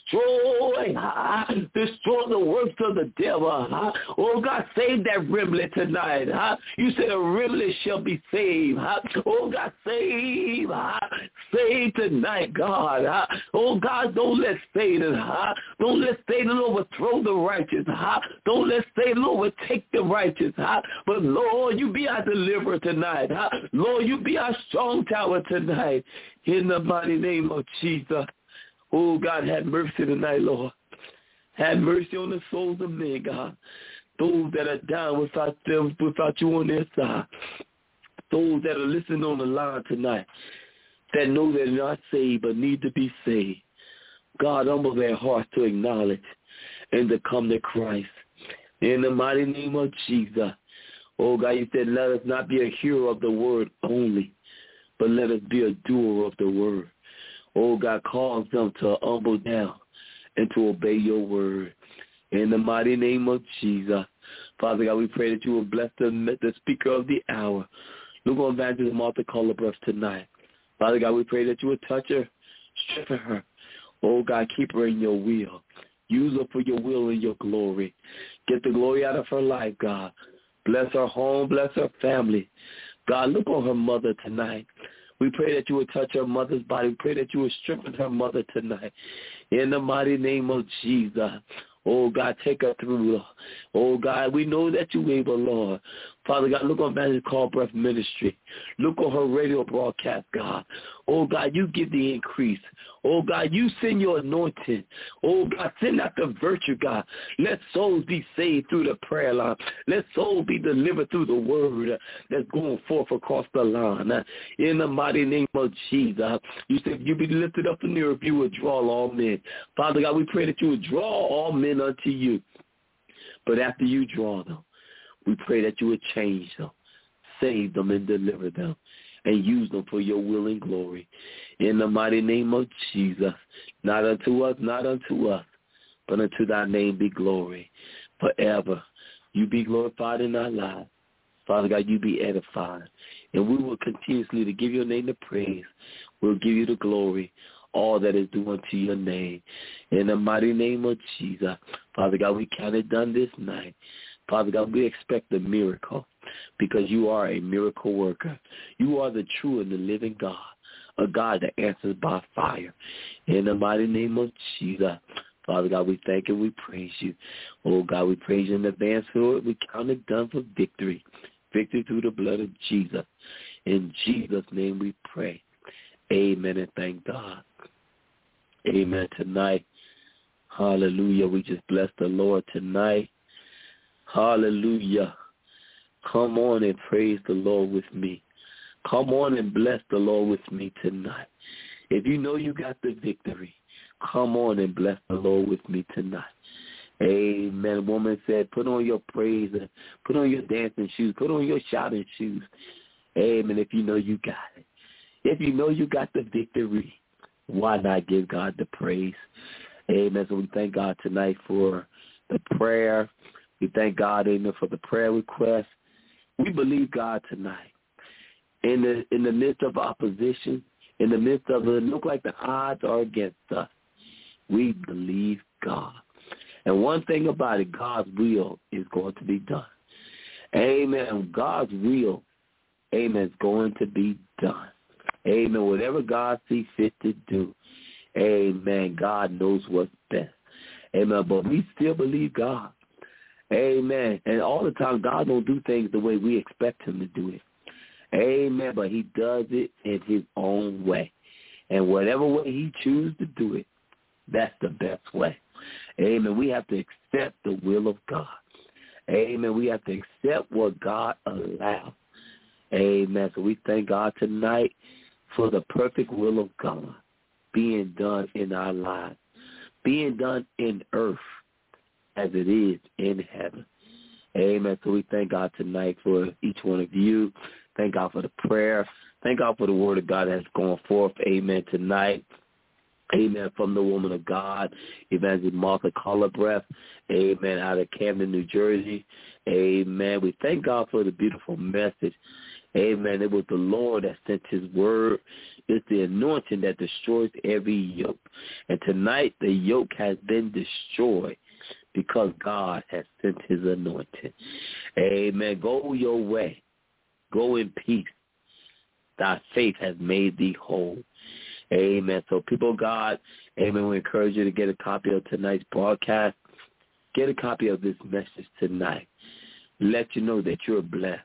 Destroy huh? Destroy the works of the devil. Huh? Oh, God, save that remnant tonight. Huh? You said a remnant shall be saved. Huh? Oh, God, save. Huh? Save tonight, God. Huh? Oh, God, don't let Satan, huh? don't let Satan overthrow the righteous. Huh? Don't let Satan overtake the righteous. Huh? But, Lord, you be our deliverer tonight. Huh? Lord, you be our strong tower tonight. In the mighty name of Jesus. Oh, God, have mercy tonight, Lord. Have mercy on the souls of men, God. Those that are down without them, without you on their side. Those that are listening on the line tonight that know they're not saved but need to be saved. God, humble their hearts to acknowledge and to come to Christ. In the mighty name of Jesus. Oh, God, you said, let us not be a hearer of the word only, but let us be a doer of the word. Oh, God, cause them to humble down and to obey your word. In the mighty name of Jesus. Father God, we pray that you will bless the, the speaker of the hour. Look on Evangelist Martha Cullerbreath tonight. Father God, we pray that you would touch her, strengthen her. Oh, God, keep her in your will. Use her for your will and your glory. Get the glory out of her life, God. Bless her home. Bless her family. God, look on her mother tonight. We pray that you would touch her mother's body. We pray that you would strengthen her mother tonight. In the mighty name of Jesus. Oh, God, take her through, Lord. Oh, God, we know that you're able, Lord. Father God, look on Evangelist Cullerbreath Ministry. Look on her radio broadcast, God. Oh, God, you give the increase. Oh, God, you send your anointing. Oh, God, send out the virtue, God. Let souls be saved through the prayer line. Let souls be delivered through the word that's going forth across the line. In the mighty name of Jesus. You said you be lifted up in the earth, you would draw all men. Father God, we pray that you would draw all men unto you. But after you draw them, we pray that you would change them, save them, and deliver them, and use them for your will and glory. In the mighty name of Jesus, not unto us, not unto us, but unto thy name be glory forever. You be glorified in our lives. Father God, you be edified. And we will continuously to give your name the praise. We'll give you the glory, all that is due unto your name. In the mighty name of Jesus, Father God, we count it done this night. Father God, we expect a miracle because you are a miracle worker. You are the true and the living God, a God that answers by fire. In the mighty name of Jesus, Father God, we thank and we praise you. Oh, God, we praise you in advance for it. We count it done for victory, victory through the blood of Jesus. In Jesus' name we pray. Amen and thank God. Amen. Tonight, hallelujah, we just bless the Lord tonight. Hallelujah. Come on and praise the Lord with me. Come on and bless the Lord with me tonight. If you know you got the victory, come on and bless the Lord with me tonight. Amen. Woman said, put on your praise, and put on your dancing shoes, put on your shouting shoes. Amen. If you know you got it. If you know you got the victory, why not give God the praise? Amen. So we thank God tonight for the prayer. We thank God, amen, for the prayer request. We believe God tonight. In the in the midst of opposition, in the midst of it look like the odds are against us, we believe God. And one thing about it, God's will is going to be done. Amen. God's will, amen, is going to be done. Amen. Whatever God sees fit to do, amen, God knows what's best. Amen. But we still believe God. Amen. And all the time, God don't do things the way we expect him to do it. Amen. But he does it in his own way. And whatever way he chooses to do it, that's the best way. Amen. We have to accept the will of God. Amen. We have to accept what God allows. Amen. So we thank God tonight for the perfect will of God being done in our lives, being done in earth as it is in heaven. Amen. So we thank God tonight for each one of you. Thank God for the prayer. Thank God for the word of God that's going forth. Amen. Tonight. Amen. From the woman of God, Evangelist Martha Cullerbreath. Amen. Out of Camden, New Jersey. Amen. We thank God for the beautiful message. Amen. It was the Lord that sent his word. It's the anointing that destroys every yoke. And tonight the yoke has been destroyed because God has sent his anointing. Amen. Go your way. Go in peace. Thy faith has made thee whole. Amen. So people of God, amen, we encourage you to get a copy of tonight's broadcast. Get a copy of this message tonight. Let you know that you're blessed.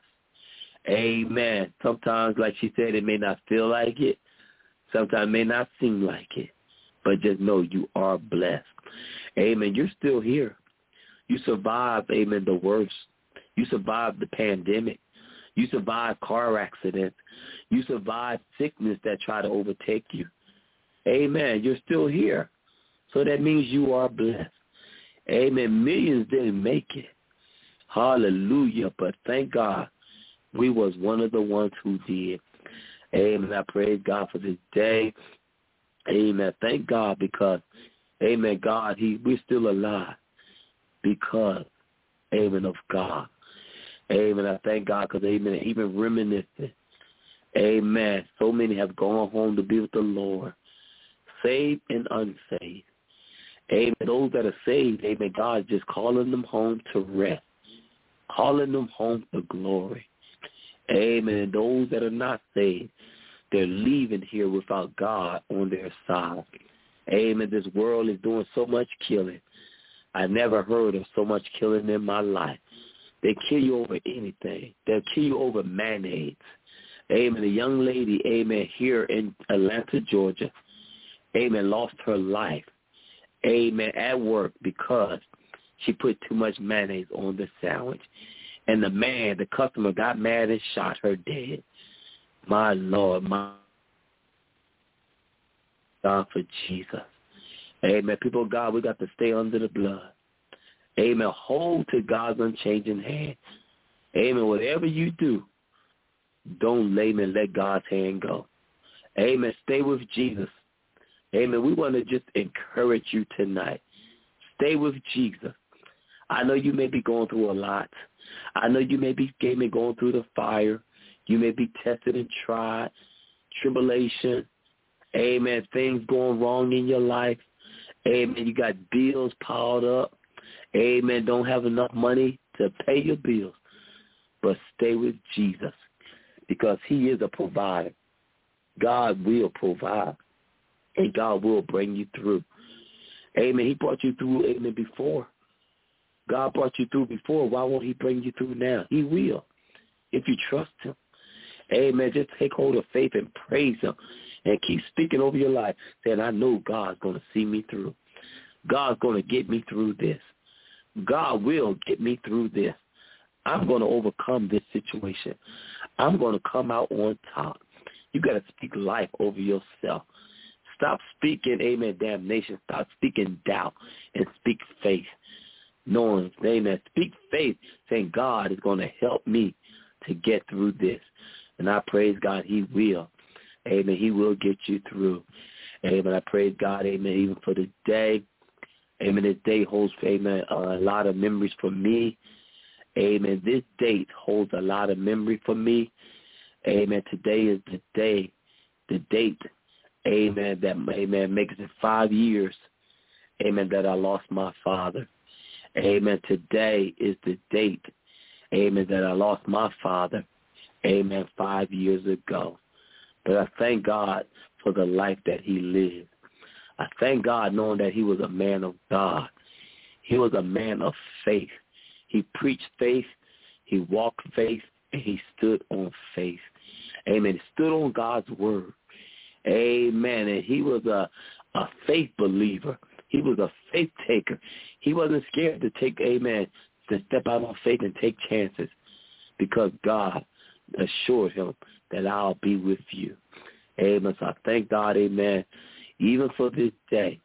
Amen. Sometimes, like she said, it may not feel like it. Sometimes it may not seem like it. But just know you are blessed. Amen. You're still here. You survived, amen, the worst. You survived the pandemic. You survived car accidents. You survived sickness that tried to overtake you. Amen. You're still here. So that means you are blessed. Amen. Millions didn't make it. Hallelujah. But thank God we was one of the ones who did. Amen. I praise God for this day. Amen. Thank God because, amen, God, he we're still alive because, amen, of God. Amen. I thank God because, amen, even reminiscing, amen, so many have gone home to be with the Lord, saved and unsaved. Amen. Those that are saved, amen, God is just calling them home to rest, calling them home to glory. Amen. And those that are not saved, they're leaving here without God on their side. Amen. This world is doing so much killing. I never heard of so much killing in my life. They kill you over anything. They'll kill you over mayonnaise. Amen. A young lady, amen, here in Atlanta, Georgia, amen, lost her life, amen, at work because she put too much mayonnaise on the sandwich. And the man, the customer, got mad and shot her dead. My Lord, my God, for Jesus. Amen. People of God, we got to stay under the blood. Amen. Hold to God's unchanging hand. Amen. Whatever you do, don't amen, let God's hand go. Amen. Stay with Jesus. Amen. We want to just encourage you tonight. Stay with Jesus. I know you may be going through a lot. I know you may be amen, going through the fire. You may be tested and tried. Tribulation. Amen. Things going wrong in your life. Amen. You got bills piled up. Amen. Don't have enough money to pay your bills. But stay with Jesus because he is a provider. God will provide. And God will bring you through. Amen. He brought you through, amen, before. God brought you through before. Why won't he bring you through now? He will if you trust him. Amen. Just take hold of faith and praise him and keep speaking over your life, saying, I know God's going to see me through. God's going to get me through this. God will get me through this. I'm going to overcome this situation. I'm going to come out on top. You got to speak life over yourself. Stop speaking, amen, damnation. Stop speaking doubt and speak faith. Knowing, amen, speak faith, saying God is going to help me to get through this. And I praise God, he will. Amen, he will get you through. Amen, I praise God, amen, even for the day. Amen, this day holds, amen, a lot of memories for me. Amen, this date holds a lot of memory for me. Amen, today is the day, the date, amen, that, amen, makes it five years, amen, that I lost my father. Amen, today is the date, amen, that I lost my father, amen, five years ago. But I thank God for the life that he lived. I thank God knowing that he was a man of God. He was a man of faith. He preached faith, he walked faith, and he stood on faith. Amen. He stood on God's word. Amen. And he was a, a faith believer. He was a faith taker. He wasn't scared to take, amen, to step out on faith and take chances because God assured him that I'll be with you. Amen. So I thank God, amen, even for this day.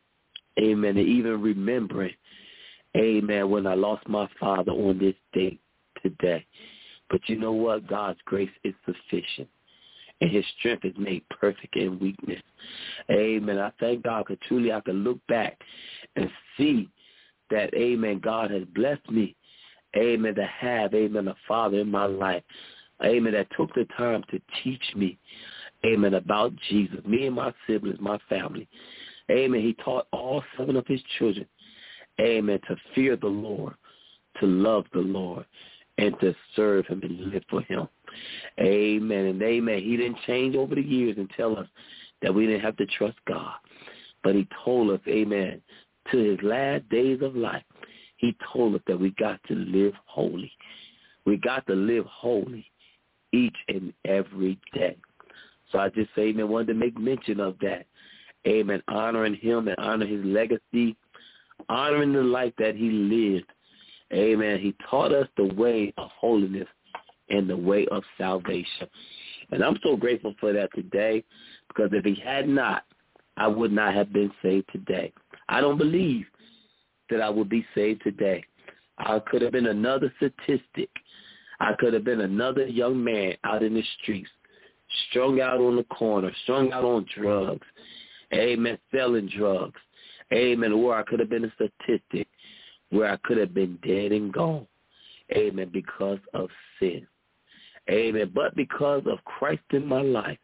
Amen. And even remembering, amen, when I lost my father on this day today. But you know what? God's grace is sufficient. And his strength is made perfect in weakness. Amen. I thank God because truly I can look back and see that, amen, God has blessed me, amen, to have, amen, a father in my life, amen, that took the time to teach me, amen, about Jesus, me and my siblings, my family. Amen. He taught all seven of his children, amen, to fear the Lord, to love the Lord, and to serve him and live for him. Amen and amen. He didn't change over the years and tell us that we didn't have to trust God. But he told us, amen, to his last days of life, he told us that we got to live holy. We got to live holy each and every day. So I just say, amen, wanted to make mention of that. Amen. Honoring him and honor his legacy, honoring the life that he lived. Amen. He taught us the way of holiness and the way of salvation. And I'm so grateful for that today because if he had not, I would not have been saved today. I don't believe that I would be saved today. I could have been another statistic. I could have been another young man out in the streets, strung out on the corner, strung out on drugs, amen, selling drugs, Amen. Where I could have been a statistic, where I could have been dead and gone. Amen. Because of sin. Amen. But because of Christ in my life,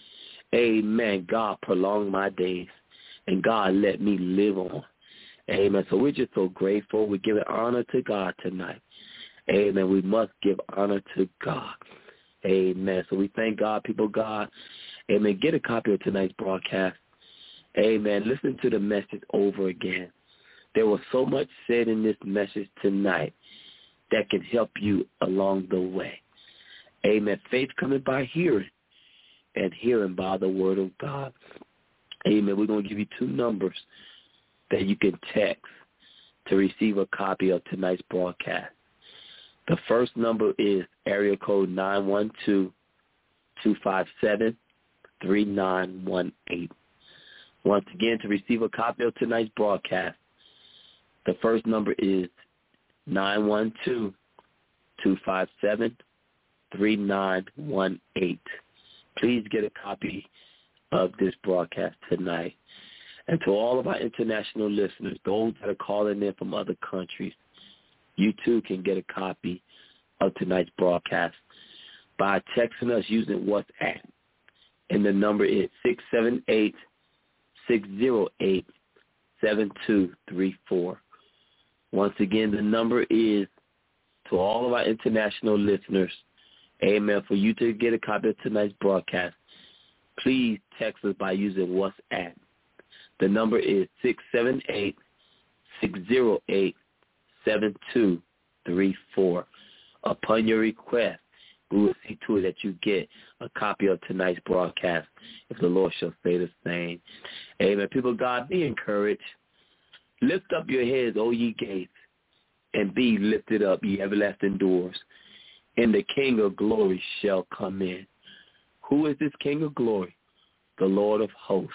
amen, God prolonged my days, and God let me live on. Amen. So we're just so grateful. We're giving honor to God tonight. Amen. We must give honor to God. Amen. So we thank God, people of God. Amen. Get a copy of tonight's broadcast. Amen. Listen to the message over again. There was so much said in this message tonight that can help you along the way. Amen. Faith coming by hearing, and hearing by the word of God. Amen. We're going to give you two numbers that you can text to receive a copy of tonight's broadcast. The first number is area code nine one two, two five seven, three nine one eight. Once again, to receive a copy of tonight's broadcast, the first number is nine one two, two five seven, three nine one eight. Please get a copy of this broadcast tonight. And to all of our international listeners, those that are calling in from other countries, you too can get a copy of tonight's broadcast by texting us using WhatsApp. And the number is six seven eight, six zero eight, seven two three four. Once again, the number is, to all of our international listeners, amen, for you to get a copy of tonight's broadcast, please text us by using WhatsApp. The number is six seven eight, six zero eight, seven two three four. Upon your request, we will see to it that you get a copy of tonight's broadcast, if the Lord shall say the same. Amen. People of God, be encouraged. Lift up your heads, O ye gates, and be lifted up, ye everlasting doors, and the King of glory shall come in. Who is this King of glory? The Lord of hosts.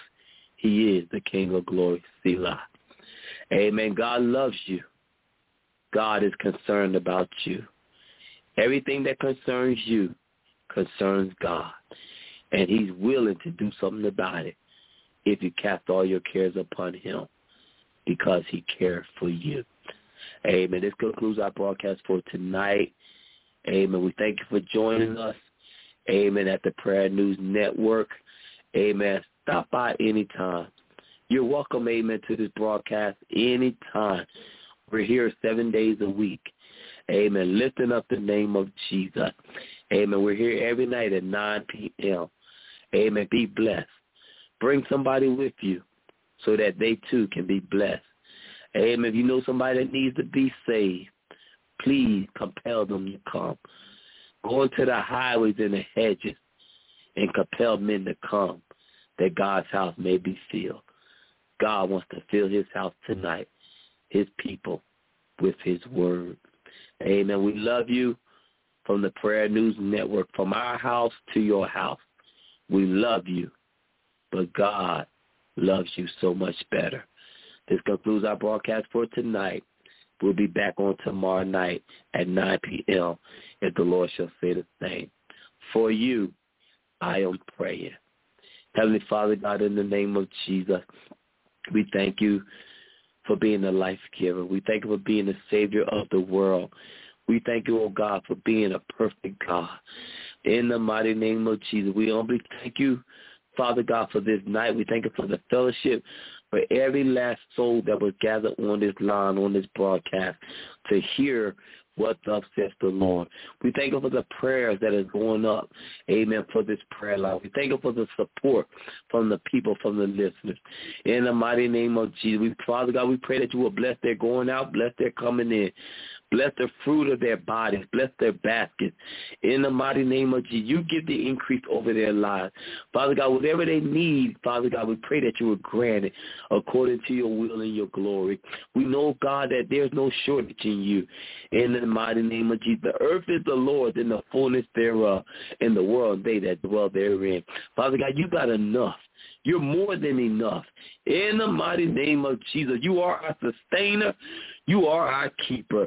He is the King of glory, Selah. Amen. God loves you. God is concerned about you. Everything that concerns you concerns God, and he's willing to do something about it if you cast all your cares upon him, because he cares for you. Amen. This concludes our broadcast for tonight. Amen. We thank you for joining us. Amen. At the Prayer News Network. Amen. Stop by anytime. You're welcome, amen, to this broadcast anytime. We're here seven days a week. Amen. Lifting up the name of Jesus. Amen. We're here every night at nine p.m. Amen. Be blessed. Bring somebody with you so that they too can be blessed. Amen. If you know somebody that needs to be saved, please compel them to come. Go into the highways and the hedges and compel men to come, that God's house may be filled. God wants to fill his house tonight, his people, with his word. Amen. We love you from the Prayer News Network, from our house to your house. We love you, but God loves you so much better. This concludes our broadcast for tonight. We'll be back on tomorrow night at nine p.m. if the Lord shall say the same. For you, I am praying. Heavenly Father, God, in the name of Jesus, we thank you for being the life giver. We thank you for being the Savior of the world. We thank you, oh God, for being a perfect God. In the mighty name of Jesus, we humbly thank you, Father God, for this night. We thank you for the fellowship, for every last soul that was gathered on this line, on this broadcast, to hear what thus says the Lord. We thank you for the prayers that is going up, amen, for this prayer line. We thank you for the support from the people, from the listeners. In the mighty name of Jesus, we, Father God, we pray that you will bless their going out, bless their coming in. Bless the fruit of their bodies. Bless their baskets. In the mighty name of Jesus, you give the increase over their lives. Father God, whatever they need, Father God, we pray that you would grant it according to your will and your glory. We know, God, that there's no shortage in you. In the mighty name of Jesus, the earth is the Lord's and the fullness thereof, and the world they that dwell therein. Father God, you got enough. You're more than enough. In the mighty name of Jesus, you are our sustainer. You are our keeper.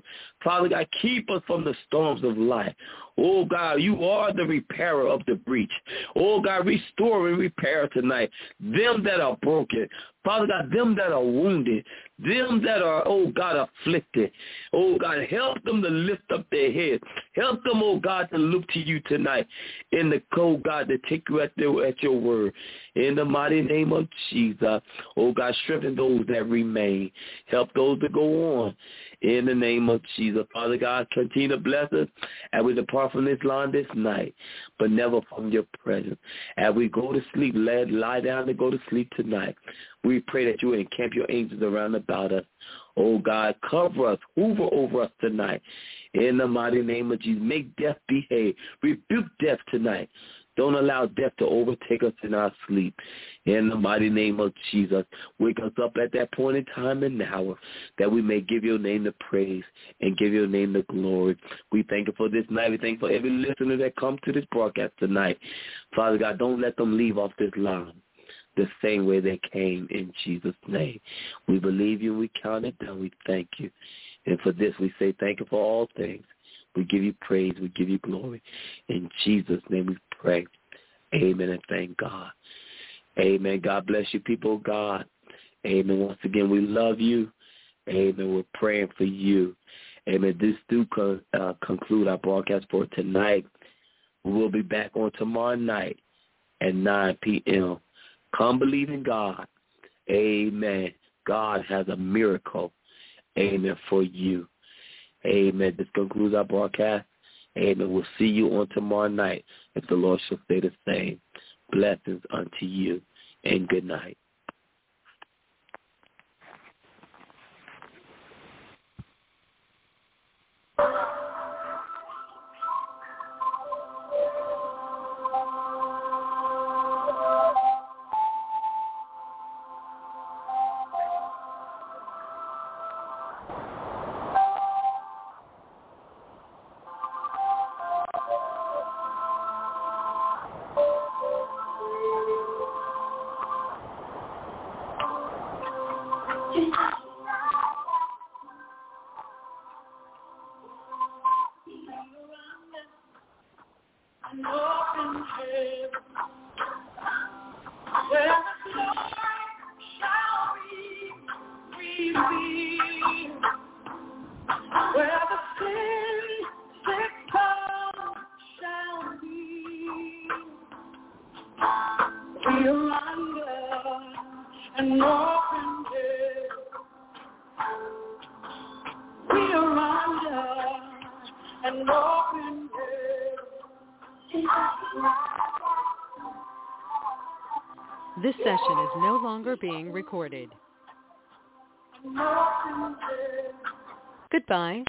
Father God, keep us from the storms of life. Oh, God, you are the repairer of the breach. Oh, God, restore and repair tonight them that are broken. Father God, them that are wounded, them that are, oh, God, afflicted. Oh, God, help them to lift up their heads. Help them, oh, God, to look to you tonight in the cold, God, to take you at, their, at your word. In the mighty name of Jesus, oh, God, strengthen those that remain. Help those that go on. In the name of Jesus, Father God, continue to bless us as we depart from this line this night, but never from your presence. As we go to sleep, let lie down and go to sleep tonight. We pray that you will encamp your angels around about us. Oh, God, cover us, hoover over us tonight. In the mighty name of Jesus, make death behave. Rebuke death tonight. Don't allow death to overtake us in our sleep. In the mighty name of Jesus, wake us up at that point in time and hour that we may give your name the praise and give your name the glory. We thank you for this night. We thank you for every listener that comes to this broadcast tonight. Father God, don't let them leave off this line the same way they came, in Jesus' name. We believe you. We count it done. We thank you. And for this, we say thank you for all things. We give you praise. We give you glory. In Jesus' name we pray. Amen and thank God. Amen. God bless you, people of God. Amen. Once again, we love you. Amen. We're praying for you. Amen. This do con- uh, conclude our broadcast for tonight. We will be back on tomorrow night at nine p.m. Come believe in God. Amen. God has a miracle. Amen. For you. Amen. This concludes our broadcast. Amen. We'll see you on tomorrow night if the Lord shall say the same. Blessings unto you and good night. This session is no longer being recorded. Goodbye.